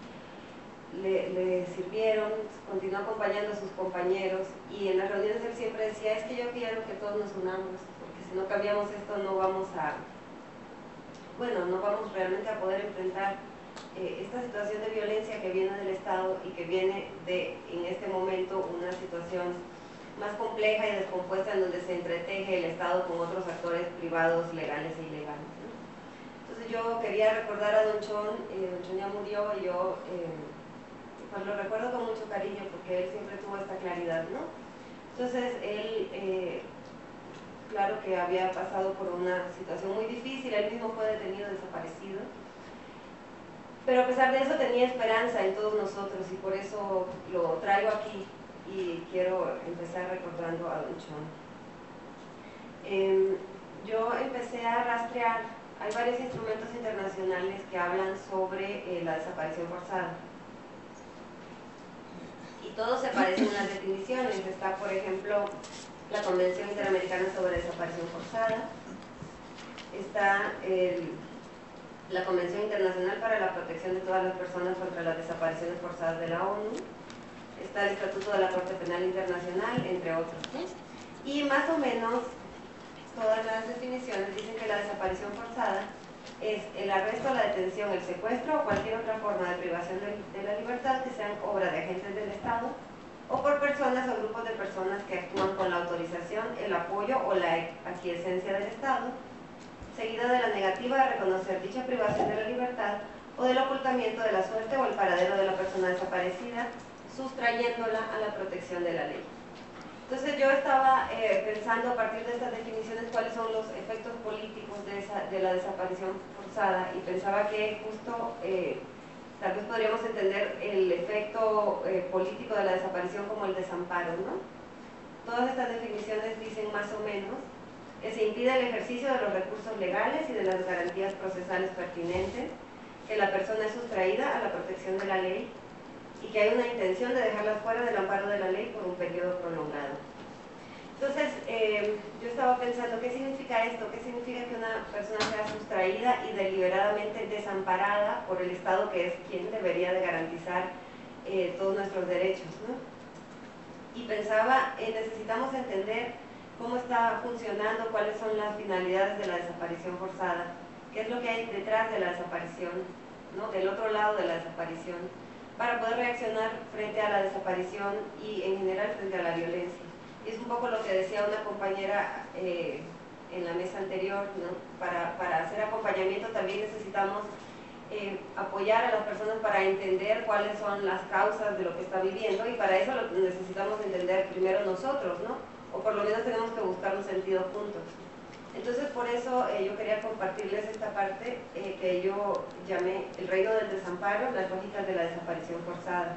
le sirvieron, continuó acompañando a sus compañeros, y en las reuniones él siempre decía: es que yo quiero que todos nos unamos, porque si no cambiamos esto no vamos realmente a poder enfrentar esta situación de violencia que viene del Estado y que viene en este momento, una situación más compleja y descompuesta en donde se entreteje el Estado con otros actores privados, legales e ilegales, ¿no? Entonces yo quería recordar a Don Chon. Don Chon ya murió y yo pues lo recuerdo con mucho cariño porque él siempre tuvo esta claridad, ¿no? Entonces él claro que había pasado por una situación muy difícil, él mismo fue detenido, desaparecido, pero a pesar de eso tenía esperanza en todos nosotros, y por eso lo traigo aquí y quiero empezar recordando a Don Chon. Yo empecé a rastrear, hay varios instrumentos internacionales que hablan sobre la desaparición forzada, y todos se parecen en las definiciones. Está, por ejemplo, la Convención Interamericana sobre Desaparición Forzada, está la Convención Internacional para la Protección de todas las personas contra las desapariciones forzadas de la ONU, está el Estatuto de la Corte Penal Internacional, entre otros, ¿no? Y más o menos todas las definiciones dicen que la desaparición forzada es el arresto, la detención, el secuestro o cualquier otra forma de privación de la libertad que sean obra de agentes del Estado o por personas o grupos de personas que actúan con la autorización, el apoyo o la aquiescencia del Estado, seguida de la negativa de reconocer dicha privación de la libertad o del ocultamiento de la suerte o el paradero de la persona desaparecida, sustrayéndola a la protección de la ley. Entonces yo estaba pensando a partir de estas definiciones cuáles son los efectos políticos de la desaparición forzada, y pensaba que justo tal vez podríamos entender el efecto político de la desaparición como el desamparo, ¿no? Todas estas definiciones dicen más o menos que se impide el ejercicio de los recursos legales y de las garantías procesales pertinentes, que la persona es sustraída a la protección de la ley y que hay una intención de dejarla fuera del amparo de la ley por un periodo prolongado. Entonces, yo estaba pensando, ¿qué significa esto? ¿Qué significa que una persona sea sustraída y deliberadamente desamparada por el Estado, que es quien debería de garantizar todos nuestros derechos, ¿no? Y pensaba, necesitamos entender cómo está funcionando, cuáles son las finalidades de la desaparición forzada, qué es lo que hay detrás de la desaparición, ¿no? Del otro lado de la desaparición, para poder reaccionar frente a la desaparición y en general frente a la violencia. Y es un poco lo que decía una compañera en la mesa anterior, ¿no? Para hacer acompañamiento también necesitamos apoyar a las personas para entender cuáles son las causas de lo que está viviendo, y para eso necesitamos entender primero nosotros, ¿no? O por lo menos tenemos que buscar un sentido juntos. Entonces, por eso yo quería compartirles esta parte que yo llamé el reino del desamparo, las lógicas de la desaparición forzada.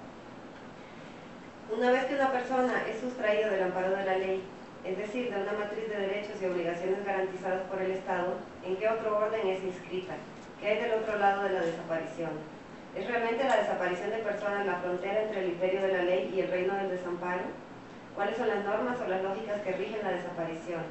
Una vez que una persona es sustraída del amparo de la ley, es decir, de una matriz de derechos y obligaciones garantizadas por el Estado, ¿en qué otro orden es inscrita? ¿Qué hay del otro lado de la desaparición? ¿Es realmente la desaparición de personas la frontera entre el imperio de la ley y el reino del desamparo? ¿Cuáles son las normas o las lógicas que rigen la desaparición?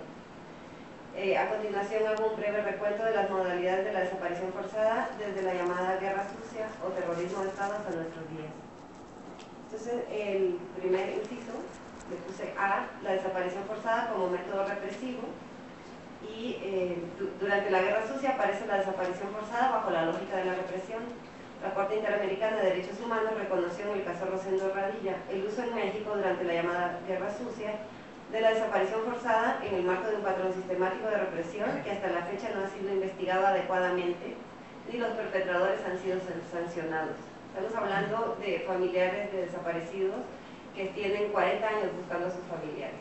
A continuación hago un breve recuento de las modalidades de la desaparición forzada desde la llamada guerra sucia o terrorismo de Estado hasta nuestros días. Entonces, el primer inciso, le puse A, la desaparición forzada como método represivo, y durante la guerra sucia aparece la desaparición forzada bajo la lógica de la represión. La Corte Interamericana de Derechos Humanos reconoció en el caso Rosendo Radilla el uso en México durante la llamada guerra sucia de la desaparición forzada en el marco de un patrón sistemático de represión que hasta la fecha no ha sido investigado adecuadamente ni los perpetradores han sido sancionados. Estamos hablando de familiares de desaparecidos que tienen 40 años buscando a sus familiares.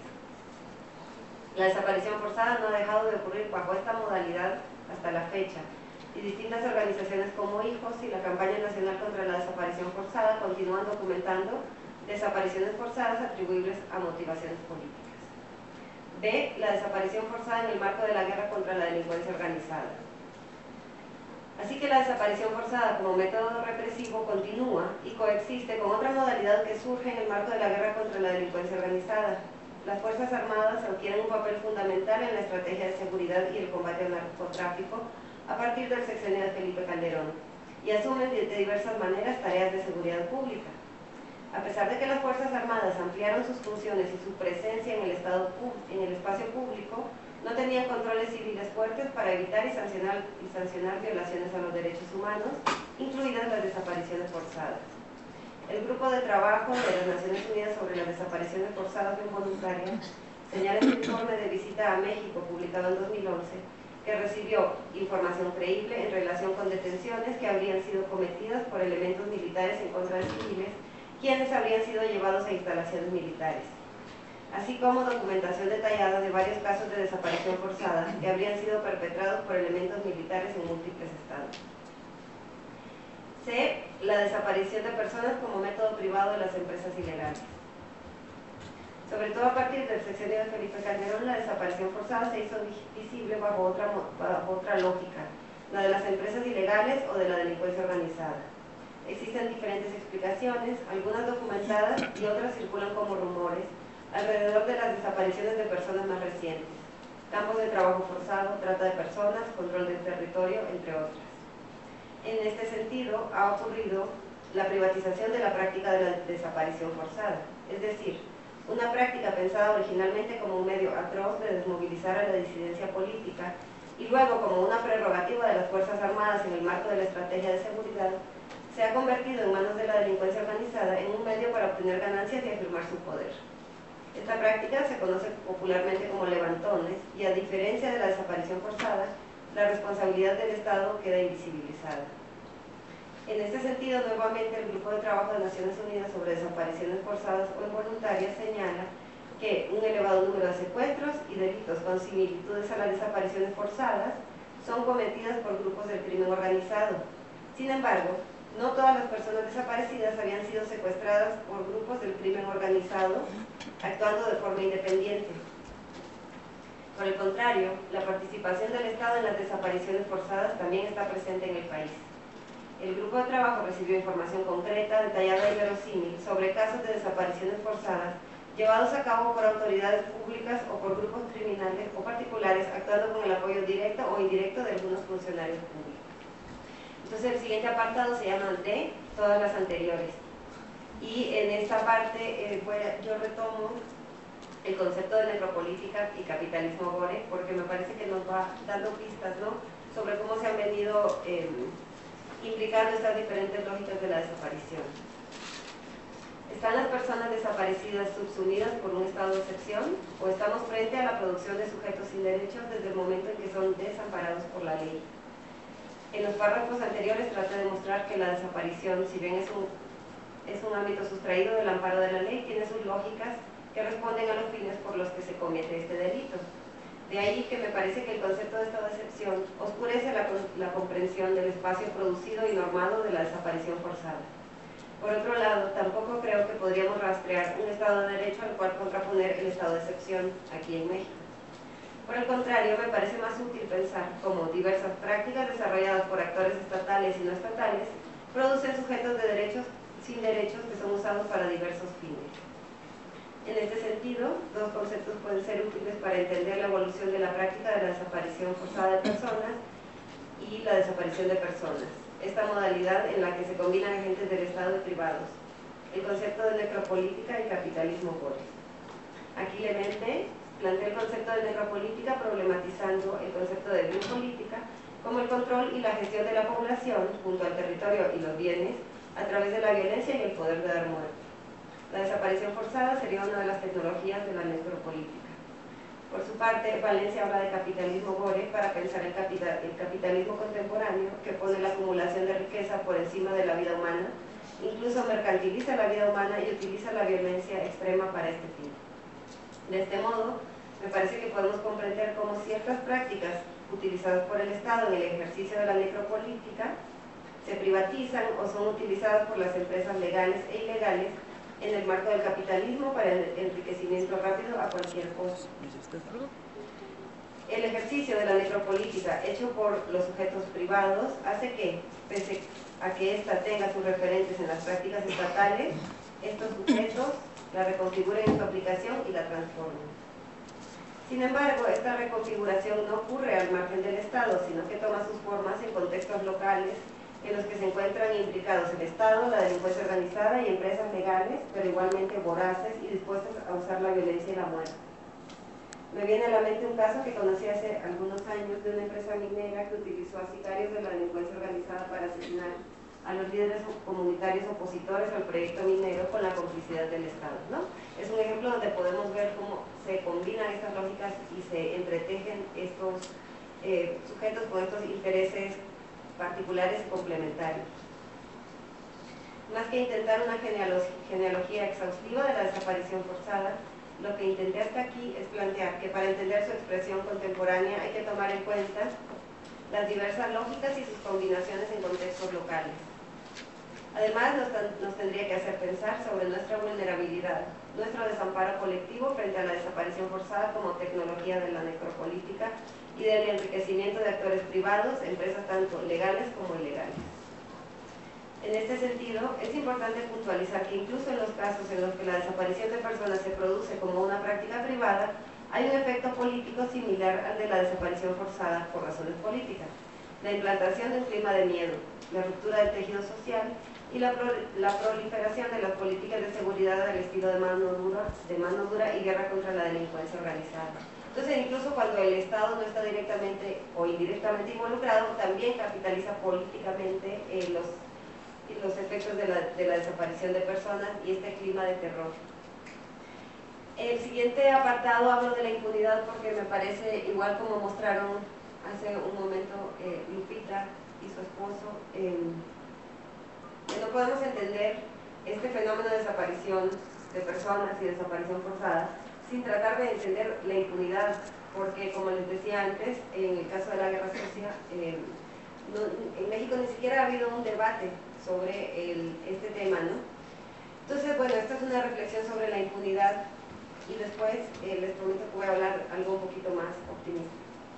La desaparición forzada no ha dejado de ocurrir bajo esta modalidad hasta la fecha, y distintas organizaciones como HIJOS y la Campaña Nacional contra la Desaparición Forzada continúan documentando desapariciones forzadas atribuibles a motivaciones políticas. B. La desaparición forzada en el marco de la guerra contra la delincuencia organizada. Así que la desaparición forzada como método represivo continúa y coexiste con otra modalidad que surge en el marco de la guerra contra la delincuencia organizada. Las Fuerzas Armadas adquieren un papel fundamental en la estrategia de seguridad y el combate al narcotráfico a partir del sexenio de Felipe Calderón y asumen de diversas maneras tareas de seguridad pública. A pesar de que las Fuerzas Armadas ampliaron sus funciones y su presencia en el espacio público, no tenían controles civiles fuertes para evitar y sancionar violaciones a los derechos humanos, incluidas las desapariciones forzadas. El Grupo de Trabajo de las Naciones Unidas sobre las Desapariciones Forzadas o Involuntarias señala en su informe de visita a México, publicado en 2011, que recibió información creíble en relación con detenciones que habrían sido cometidas por elementos militares en contra de civiles, quienes habrían sido llevados a instalaciones militares, así como documentación detallada de varios casos de desaparición forzada que habrían sido perpetrados por elementos militares en múltiples estados. C. La desaparición de personas como método privado de las empresas ilegales. Sobre todo a partir del sexenio de Felipe Calderón, la desaparición forzada se hizo visible bajo otra lógica, la de las empresas ilegales o de la delincuencia organizada. Existen diferentes explicaciones, algunas documentadas y otras circulan como rumores, alrededor de las desapariciones de personas más recientes, campos de trabajo forzado, trata de personas, control del territorio, entre otras. En este sentido, ha ocurrido la privatización de la práctica de la desaparición forzada, es decir, una práctica pensada originalmente como un medio atroz de desmovilizar a la disidencia política y luego como una prerrogativa de las Fuerzas Armadas en el marco de la estrategia de seguridad, se ha convertido en manos de la delincuencia organizada en un medio para obtener ganancias y afirmar su poder. Esta práctica se conoce popularmente como levantones y, a diferencia de la desaparición forzada, la responsabilidad del Estado queda invisibilizada. En este sentido, nuevamente, el Grupo de Trabajo de Naciones Unidas sobre Desapariciones Forzadas o Involuntarias señala que un elevado número de secuestros y delitos con similitudes a las desapariciones forzadas son cometidas por grupos del crimen organizado. Sin embargo, no todas las personas desaparecidas habían sido secuestradas por grupos del crimen organizado actuando de forma independiente. Por el contrario, la participación del Estado en las desapariciones forzadas también está presente en el país. El grupo de trabajo recibió información concreta, detallada y verosímil sobre casos de desapariciones forzadas llevados a cabo por autoridades públicas o por grupos criminales o particulares actuando con el apoyo directo o indirecto de algunos funcionarios públicos. Entonces el siguiente apartado se llama de todas las anteriores. Y en esta parte yo retomo el concepto de necropolítica y capitalismo gore, porque me parece que nos va dando pistas, ¿no?, sobre cómo se han venido implicando estas diferentes lógicas de la desaparición. ¿Están las personas desaparecidas subsumidas por un estado de excepción o estamos frente a la producción de sujetos sin derechos desde el momento en que son desamparados por la ley? En los párrafos anteriores traté de mostrar que la desaparición, si bien es un ámbito sustraído del amparo de la ley, tiene sus lógicas que responden a los fines por los que se comete este delito. De ahí que me parece que el concepto de estado de excepción oscurece la comprensión del espacio producido y normado de la desaparición forzada. Por otro lado, tampoco creo que podríamos rastrear un Estado de Derecho al cual contraponer el Estado de excepción aquí en México. Por el contrario, me parece más útil pensar cómo diversas prácticas desarrolladas por actores estatales y no estatales producen sujetos de derechos sin derechos que son usados para diversos fines. En este sentido, dos conceptos pueden ser útiles para entender la evolución de la práctica de la desaparición forzada de personas y la desaparición de personas. Esta modalidad en la que se combinan agentes del Estado y privados, el concepto de necropolítica y capitalismo gore. Aquí Clemente plantea el concepto de necropolítica problematizando el concepto de biopolítica como el control y la gestión de la población junto al territorio y los bienes a través de la violencia y el poder de dar muerte. La desaparición forzada sería una de las tecnologías de la necropolítica. Por su parte, Valencia habla de capitalismo gore para pensar el capitalismo contemporáneo que pone la acumulación de riqueza por encima de la vida humana, incluso mercantiliza la vida humana y utiliza la violencia extrema para este fin. De este modo, me parece que podemos comprender cómo ciertas prácticas utilizadas por el Estado en el ejercicio de la necropolítica se privatizan o son utilizadas por las empresas legales e ilegales en el marco del capitalismo para el enriquecimiento rápido a cualquier costo. El ejercicio de la necropolítica hecho por los sujetos privados hace que, pese a que ésta tenga sus referentes en las prácticas estatales, estos sujetos la reconfiguren en su aplicación y la transformen. Sin embargo, esta reconfiguración no ocurre al margen del Estado, sino que toma sus formas en contextos locales en los que se encuentran implicados el Estado, la delincuencia organizada y empresas legales, pero igualmente voraces y dispuestas a usar la violencia y la muerte. Me viene a la mente un caso que conocí hace algunos años de una empresa minera que utilizó a sicarios de la delincuencia organizada para asesinar a los líderes comunitarios opositores al proyecto minero con la complicidad del Estado, ¿no? Es un ejemplo donde podemos ver cómo se combinan estas lógicas y se entretejen estos sujetos con estos intereses particulares y complementarios. Más que intentar una genealogía exhaustiva de la desaparición forzada, lo que intenté hasta aquí es plantear que para entender su expresión contemporánea hay que tomar en cuenta las diversas lógicas y sus combinaciones en contextos locales. Además, nos tendría que hacer pensar sobre nuestra vulnerabilidad, nuestro desamparo colectivo frente a la desaparición forzada como tecnología de la necropolítica y del enriquecimiento de actores privados, empresas tanto legales como ilegales. En este sentido, es importante puntualizar que incluso en los casos en los que la desaparición de personas se produce como una práctica privada, hay un efecto político similar al de la desaparición forzada por razones políticas. La implantación de un clima de miedo, la ruptura del tejido social y la proliferación de las políticas de seguridad al estilo de mano dura y guerra contra la delincuencia organizada. Entonces, incluso cuando el Estado no está directamente o indirectamente involucrado, también capitaliza políticamente los efectos de la desaparición de personas y este clima de terror. El siguiente apartado hablo de la impunidad porque me parece, igual como mostraron hace un momento Lupita y su esposo, que no podemos entender este fenómeno de desaparición de personas y desaparición forzada sin tratar de entender la impunidad, porque como les decía antes, en el caso de la guerra sucia, en México ni siquiera ha habido un debate sobre este tema, ¿no? Entonces, bueno, esta es una reflexión sobre la impunidad y después les prometo que voy a hablar algo un poquito más optimista.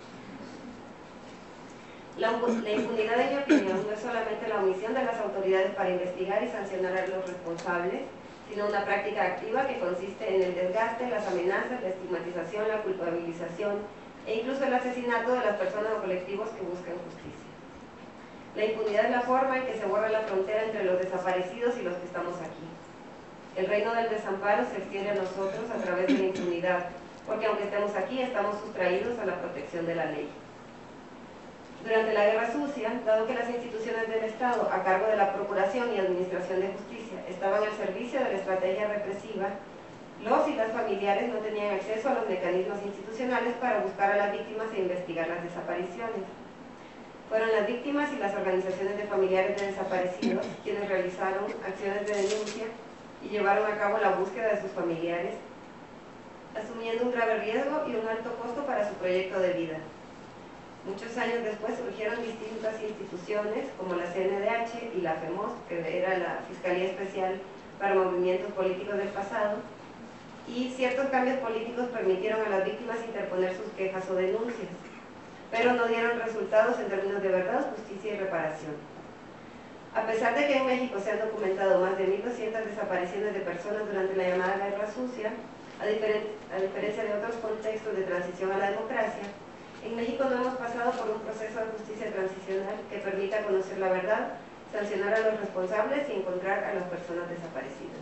La impunidad, en mi opinión, no es solamente la omisión de las autoridades para investigar y sancionar a los responsables, sino una práctica activa que consiste en el desgaste, las amenazas, la estigmatización, la culpabilización e incluso el asesinato de las personas o colectivos que buscan justicia. La impunidad es la forma en que se borra la frontera entre los desaparecidos y los que estamos aquí. El reino del desamparo se extiende a nosotros a través de la impunidad, porque aunque estemos aquí, estamos sustraídos a la protección de la ley. Durante la Guerra Sucia, dado que las instituciones del Estado, a cargo de la Procuración y Administración de Justicia, estaban al servicio de la estrategia represiva, los y las familiares no tenían acceso a los mecanismos institucionales para buscar a las víctimas e investigar las desapariciones. Fueron las víctimas y las organizaciones de familiares de desaparecidos quienes realizaron acciones de denuncia y llevaron a cabo la búsqueda de sus familiares, asumiendo un grave riesgo y un alto costo para su proyecto de vida. Muchos años después surgieron distintas instituciones como la CNDH y la FEMOS, que era la Fiscalía Especial para Movimientos Políticos del Pasado, y ciertos cambios políticos permitieron a las víctimas interponer sus quejas o denuncias, pero no dieron resultados en términos de verdad, justicia y reparación. A pesar de que en México se han documentado más de 1.200 desapariciones de personas durante la llamada Guerra Sucia, a diferencia de otros contextos de transición a la democracia, en México no hemos pasado por un proceso de justicia transicional que permita conocer la verdad, sancionar a los responsables y encontrar a las personas desaparecidas.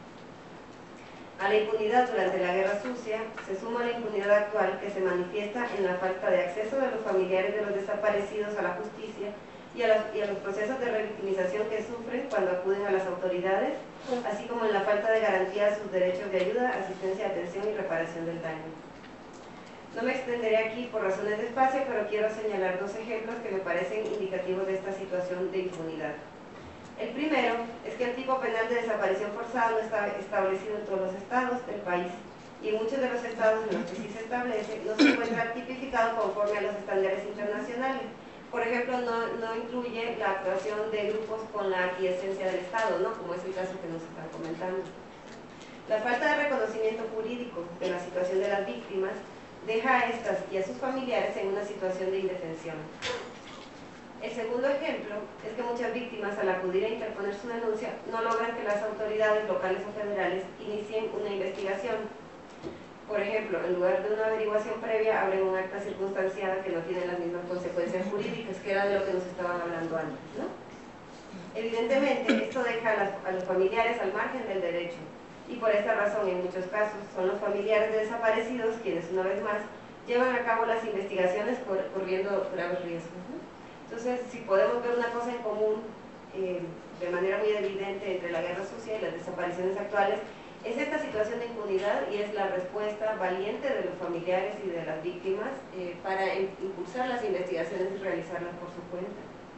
A la impunidad durante la Guerra Sucia se suma la impunidad actual que se manifiesta en la falta de acceso de los familiares de los desaparecidos a la justicia y a los procesos de revictimización que sufren cuando acuden a las autoridades, así como en la falta de garantía de sus derechos de ayuda, asistencia, atención y reparación del daño. No me extenderé aquí por razones de espacio, pero quiero señalar dos ejemplos que me parecen indicativos de esta situación de impunidad. El primero es que el tipo penal de desaparición forzada no está establecido en todos los estados del país, y en muchos de los estados en los que sí se establece no se encuentra tipificado conforme a los estándares internacionales. Por ejemplo, no incluye la actuación de grupos con la aquiescencia del Estado, ¿no?, como es el caso que nos están comentando. La falta de reconocimiento jurídico de la situación de las víctimas deja a estas y a sus familiares en una situación de indefensión. El segundo ejemplo es que muchas víctimas, al acudir a interponer su denuncia, no logran que las autoridades locales o federales inicien una investigación. Por ejemplo, en lugar de una averiguación previa, abren un acta circunstanciada que no tiene las mismas consecuencias jurídicas, que era de lo que nos estaban hablando antes, ¿no? Evidentemente, esto deja a los familiares al margen del derecho, y por esta razón, en muchos casos, son los familiares de desaparecidos quienes, una vez más, llevan a cabo las investigaciones corriendo graves riesgos, ¿no? Entonces, si podemos ver una cosa en común de manera muy evidente entre la Guerra Sucia y las desapariciones actuales, es esta situación de impunidad y es la respuesta valiente de los familiares y de las víctimas para impulsar las investigaciones y realizarlas por su cuenta.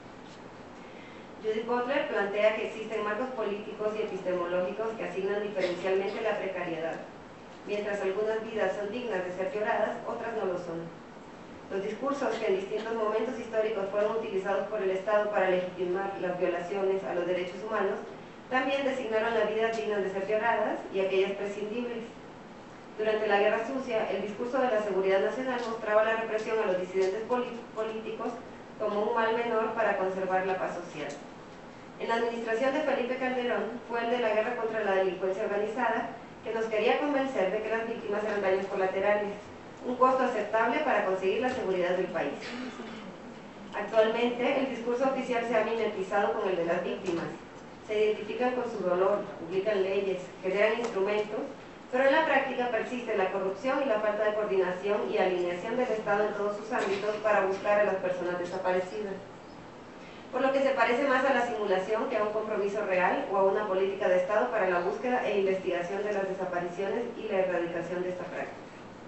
Judith Butler plantea que existen marcos políticos y epistemológicos que asignan diferencialmente la precariedad. Mientras algunas vidas son dignas de ser lloradas, otras no lo son. Los discursos que en distintos momentos históricos fueron utilizados por el Estado para legitimar las violaciones a los derechos humanos también designaron las vidas dignas de ser lloradas y aquellas prescindibles. Durante la Guerra Sucia, el discurso de la seguridad nacional mostraba la represión a los disidentes políticos como un mal menor para conservar la paz social. En la administración de Felipe Calderón fue el de la guerra contra la delincuencia organizada que nos quería convencer de que las víctimas eran daños colaterales, un costo aceptable para conseguir la seguridad del país. Actualmente, el discurso oficial se ha mimetizado con el de las víctimas. Se identifican con su dolor, publican leyes, generan instrumentos, pero en la práctica persiste la corrupción y la falta de coordinación y alineación del Estado en todos sus ámbitos para buscar a las personas desaparecidas. Por lo que se parece más a la simulación que a un compromiso real o a una política de Estado para la búsqueda e investigación de las desapariciones y la erradicación de esta práctica.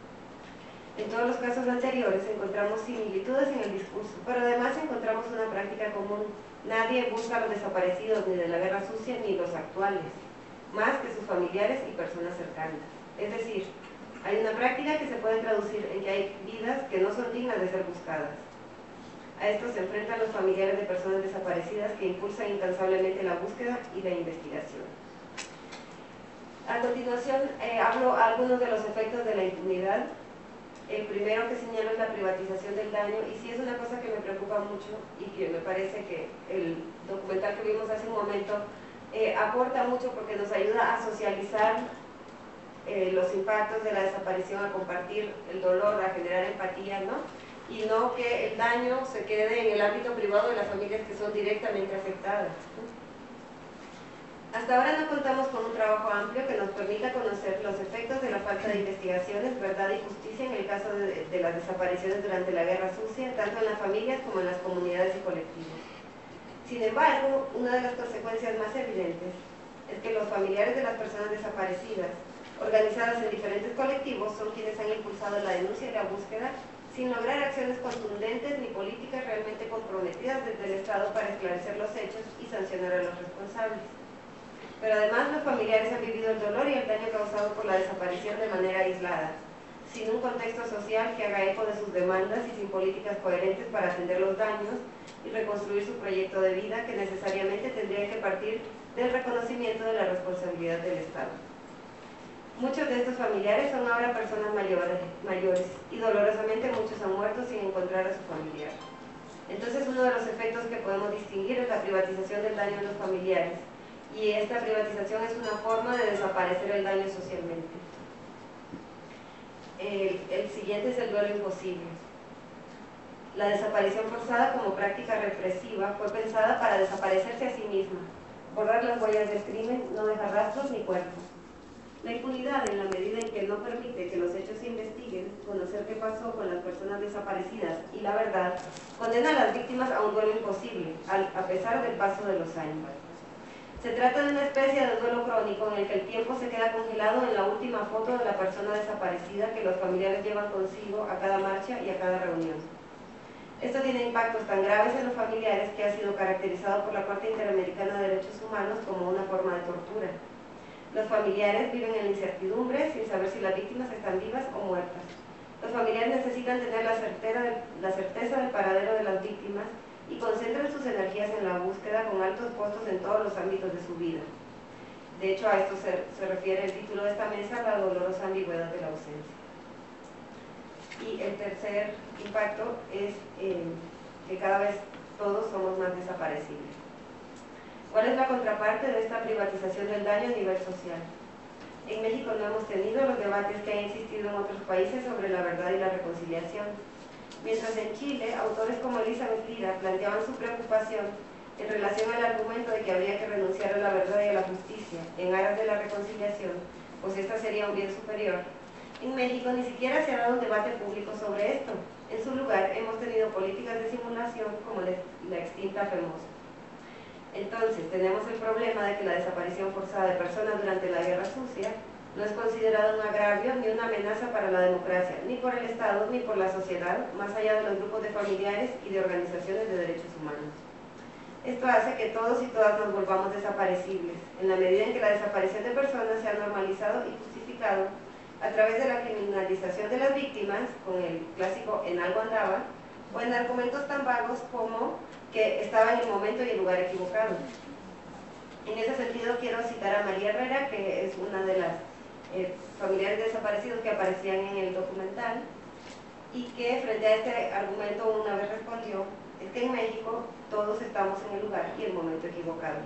En todos los casos anteriores encontramos similitudes en el discurso, pero además encontramos una práctica común. Nadie busca a los desaparecidos ni de la Guerra Sucia ni los actuales, más que sus familiares y personas cercanas. Es decir, hay una práctica que se puede traducir en que hay vidas que no son dignas de ser buscadas. A esto se enfrentan los familiares de personas desaparecidas que impulsan incansablemente la búsqueda y la investigación. A continuación, hablo algunos de los efectos de la impunidad. El primero que señalo es la privatización del daño, y sí es una cosa que me preocupa mucho y que me parece que el documental que vimos hace un momento aporta mucho porque nos ayuda a socializar los impactos de la desaparición, a compartir el dolor, a generar empatía, ¿no? Y no que el daño se quede en el ámbito privado de las familias que son directamente afectadas, ¿no? Hasta ahora no contamos con un trabajo amplio que nos permita conocer los efectos de la falta de investigaciones, verdad y justicia en el caso de las desapariciones durante la Guerra Sucia, tanto en las familias como en las comunidades y colectivos. Sin embargo, una de las consecuencias más evidentes es que los familiares de las personas desaparecidas, organizadas en diferentes colectivos, son quienes han impulsado la denuncia y la búsqueda sin lograr acciones contundentes ni políticas realmente comprometidas desde el Estado para esclarecer los hechos y sancionar a los responsables. Pero además los familiares han vivido el dolor y el daño causado por la desaparición de manera aislada, sin un contexto social que haga eco de sus demandas y sin políticas coherentes para atender los daños y reconstruir su proyecto de vida que necesariamente tendría que partir del reconocimiento de la responsabilidad del Estado. Muchos de estos familiares son ahora personas mayores y dolorosamente muchos han muerto sin encontrar a su familiar. Entonces uno de los efectos que podemos distinguir es la privatización del daño en los familiares, y esta privatización es una forma de desaparecer el daño socialmente. El siguiente es el duelo imposible. La desaparición forzada como práctica represiva fue pensada para desaparecerse a sí misma, borrar las huellas del crimen, no dejar rastros ni cuerpos. La impunidad, en la medida en que no permite que los hechos se investiguen, conocer qué pasó con las personas desaparecidas y la verdad, condena a las víctimas a un duelo imposible, a pesar del paso de los años. Se trata de una especie de duelo crónico en el que el tiempo se queda congelado en la última foto de la persona desaparecida que los familiares llevan consigo a cada marcha y a cada reunión. Esto tiene impactos tan graves en los familiares que ha sido caracterizado por la Corte Interamericana de Derechos Humanos como una forma de tortura. Los familiares viven en la incertidumbre sin saber si las víctimas están vivas o muertas. Los familiares necesitan tener la certeza del paradero de las víctimas y concentran sus energías en la búsqueda con altos costos en todos los ámbitos de su vida. De hecho, a esto se refiere el título de esta mesa, la dolorosa ambigüedad de la ausencia. Y el tercer impacto es que cada vez todos somos más desaparecibles. ¿Cuál es la contraparte de esta privatización del daño a nivel social? En México no hemos tenido los debates que han existido en otros países sobre la verdad y la reconciliación. Mientras en Chile, autores como Elizabeth Lira planteaban su preocupación en relación al argumento de que habría que renunciar a la verdad y a la justicia en aras de la reconciliación, pues esta sería un bien superior. En México ni siquiera se ha dado un debate público sobre esto. En su lugar, hemos tenido políticas de simulación como la extinta FEMOSA. Entonces, tenemos el problema de que la desaparición forzada de personas durante la Guerra Sucia no es considerada un agravio ni una amenaza para la democracia, ni por el Estado ni por la sociedad, más allá de los grupos de familiares y de organizaciones de derechos humanos. Esto hace que todos y todas nos volvamos desaparecibles, en la medida en que la desaparición de personas se ha normalizado y justificado a través de la criminalización de las víctimas, con el clásico "en algo andaba", o en argumentos tan vagos como que estaba en el momento y el lugar equivocado. En ese sentido quiero citar a María Herrera, que es una de las familiares desaparecidos que aparecían en el documental, y que frente a este argumento una vez respondió: es que en México todos estamos en el lugar y el momento equivocado.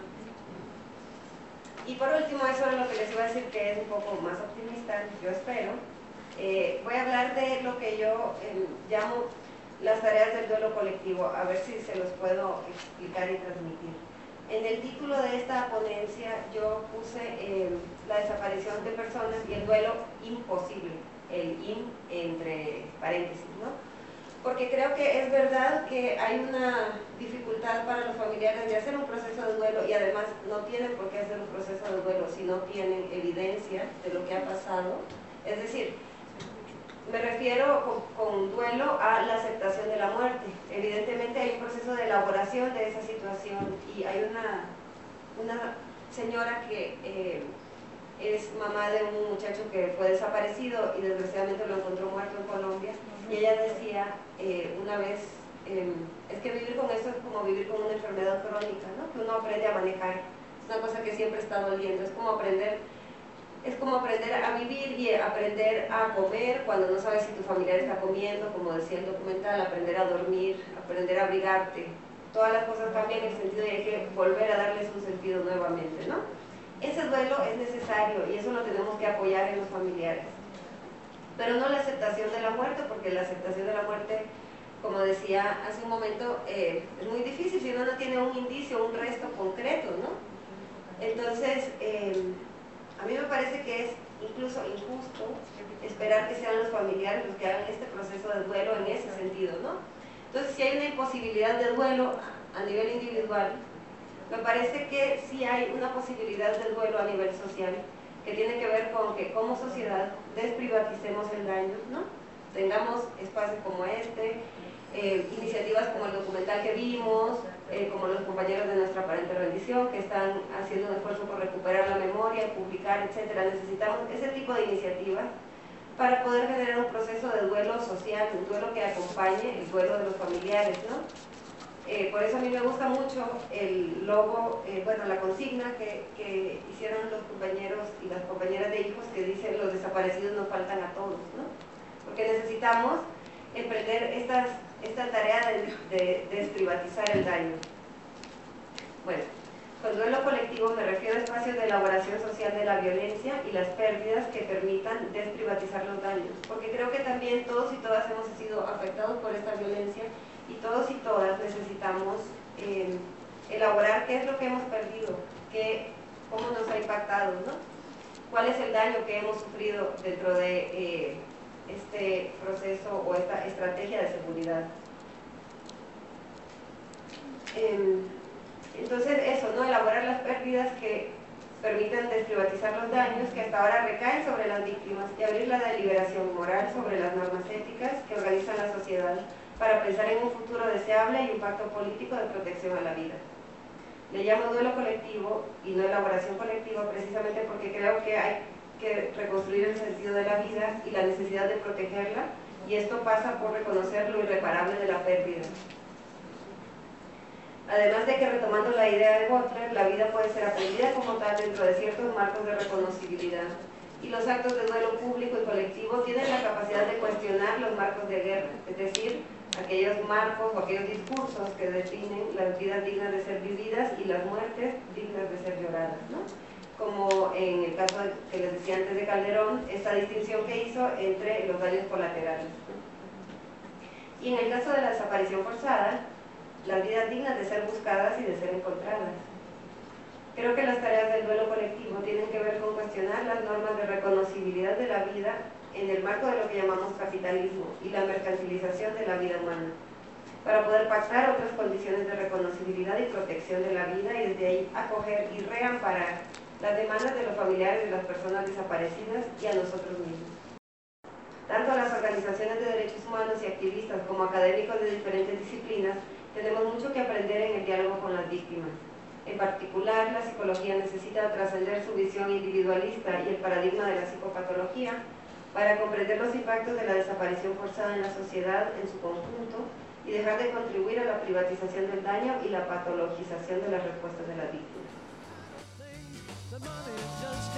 Y por último, eso es lo que les iba a decir, que es un poco más optimista, yo espero. Voy a hablar de lo que yo llamo las tareas del duelo colectivo, a ver si se los puedo explicar y transmitir. En el título de esta ponencia yo puse la desaparición de personas y el duelo imposible, el "im" entre paréntesis, ¿no? Porque creo que es verdad que hay una dificultad para los familiares de hacer un proceso de duelo, y además no tienen por qué hacer un proceso de duelo si no tienen evidencia de lo que ha pasado. Es decir, me refiero con duelo a la aceptación de la muerte. Evidentemente hay un proceso de elaboración de esa situación, y hay una señora que es mamá de un muchacho que fue desaparecido y desgraciadamente lo encontró muerto en Colombia, y ella decía una vez, es que vivir con eso es como vivir con una enfermedad crónica, ¿no? Que uno aprende a manejar, es una cosa que siempre está doliendo, es como aprender a vivir y aprender a comer cuando no sabes si tu familiar está comiendo, como decía el documental, aprender a dormir, aprender a abrigarte. todas las cosas cambian el sentido y hay que volver a darles un sentido nuevamente, ¿no? Ese duelo es necesario y eso lo tenemos que apoyar en los familiares. Pero no la aceptación de la muerte, porque la aceptación de la muerte, como decía hace un momento, es muy difícil si uno no tiene un indicio, un resto concreto, ¿no? Entonces, a mí me parece que es incluso injusto esperar que sean los familiares los que hagan este proceso de duelo en ese sentido, ¿no? Entonces, si hay una imposibilidad de duelo a nivel individual, me parece que sí hay una posibilidad de duelo a nivel social, que tiene que ver con que como sociedad desprivaticemos el daño, ¿no? Tengamos espacios como este, iniciativas como el documental que vimos, como los compañeros de Nuestra Aparente Rendición, que están haciendo un esfuerzo por recuperar la memoria, publicar, etcétera. Necesitamos ese tipo de iniciativas para poder generar un proceso de duelo social, un duelo que acompañe el duelo de los familiares, ¿no? Por eso a mí me gusta mucho el logo, bueno, la consigna que hicieron los compañeros y las compañeras de hijos que dicen: los desaparecidos nos faltan a todos, ¿no? Porque necesitamos emprender esta tarea de desprivatizar el daño. Bueno, con duelo colectivo me refiero a espacios de elaboración social de la violencia y las pérdidas que permitan desprivatizar los daños, porque creo que también todos y todas hemos sido afectados por esta violencia y todos y todas necesitamos elaborar qué es lo que hemos perdido, cómo nos ha impactado, ¿no? Cuál es el daño que hemos sufrido dentro de este proceso o esta estrategia de seguridad. Entonces eso, ¿no? Elaborar las pérdidas que permitan desprivatizar los daños que hasta ahora recaen sobre las víctimas y abrir la deliberación moral sobre las normas éticas que organizan la sociedad para pensar en un futuro deseable y un pacto político de protección a la vida. Le llamo duelo colectivo y no elaboración colectiva precisamente porque creo que hay que reconstruir el sentido de la vida y la necesidad de protegerla, y esto pasa por reconocer lo irreparable de la pérdida. Además de que, retomando la idea de Butler, la vida puede ser aprendida como tal dentro de ciertos marcos de reconocibilidad, y los actos de duelo público y colectivo tienen la capacidad de cuestionar los marcos de guerra, es decir, aquellos marcos o aquellos discursos que definen las vidas dignas de ser vividas y las muertes dignas de ser lloradas, ¿no? Como en el caso que les decía antes de Calderón, esta distinción que hizo entre los daños colaterales. Y en el caso de la desaparición forzada, las vidas dignas de ser buscadas y de ser encontradas. Creo que las tareas del duelo colectivo tienen que ver con cuestionar las normas de reconocibilidad de la vida en el marco de lo que llamamos capitalismo y la mercantilización de la vida humana, para poder pactar otras condiciones de reconocibilidad y protección de la vida y desde ahí acoger y reamparar las demandas de los familiares de las personas desaparecidas y a nosotros mismos. Tanto las organizaciones de derechos humanos y activistas como académicos de diferentes disciplinas tenemos mucho que aprender en el diálogo con las víctimas. En particular, la psicología necesita trascender su visión individualista y el paradigma de la psicopatología para comprender los impactos de la desaparición forzada en la sociedad en su conjunto y dejar de contribuir a la privatización del daño y la patologización de las respuestas de las víctimas. The money just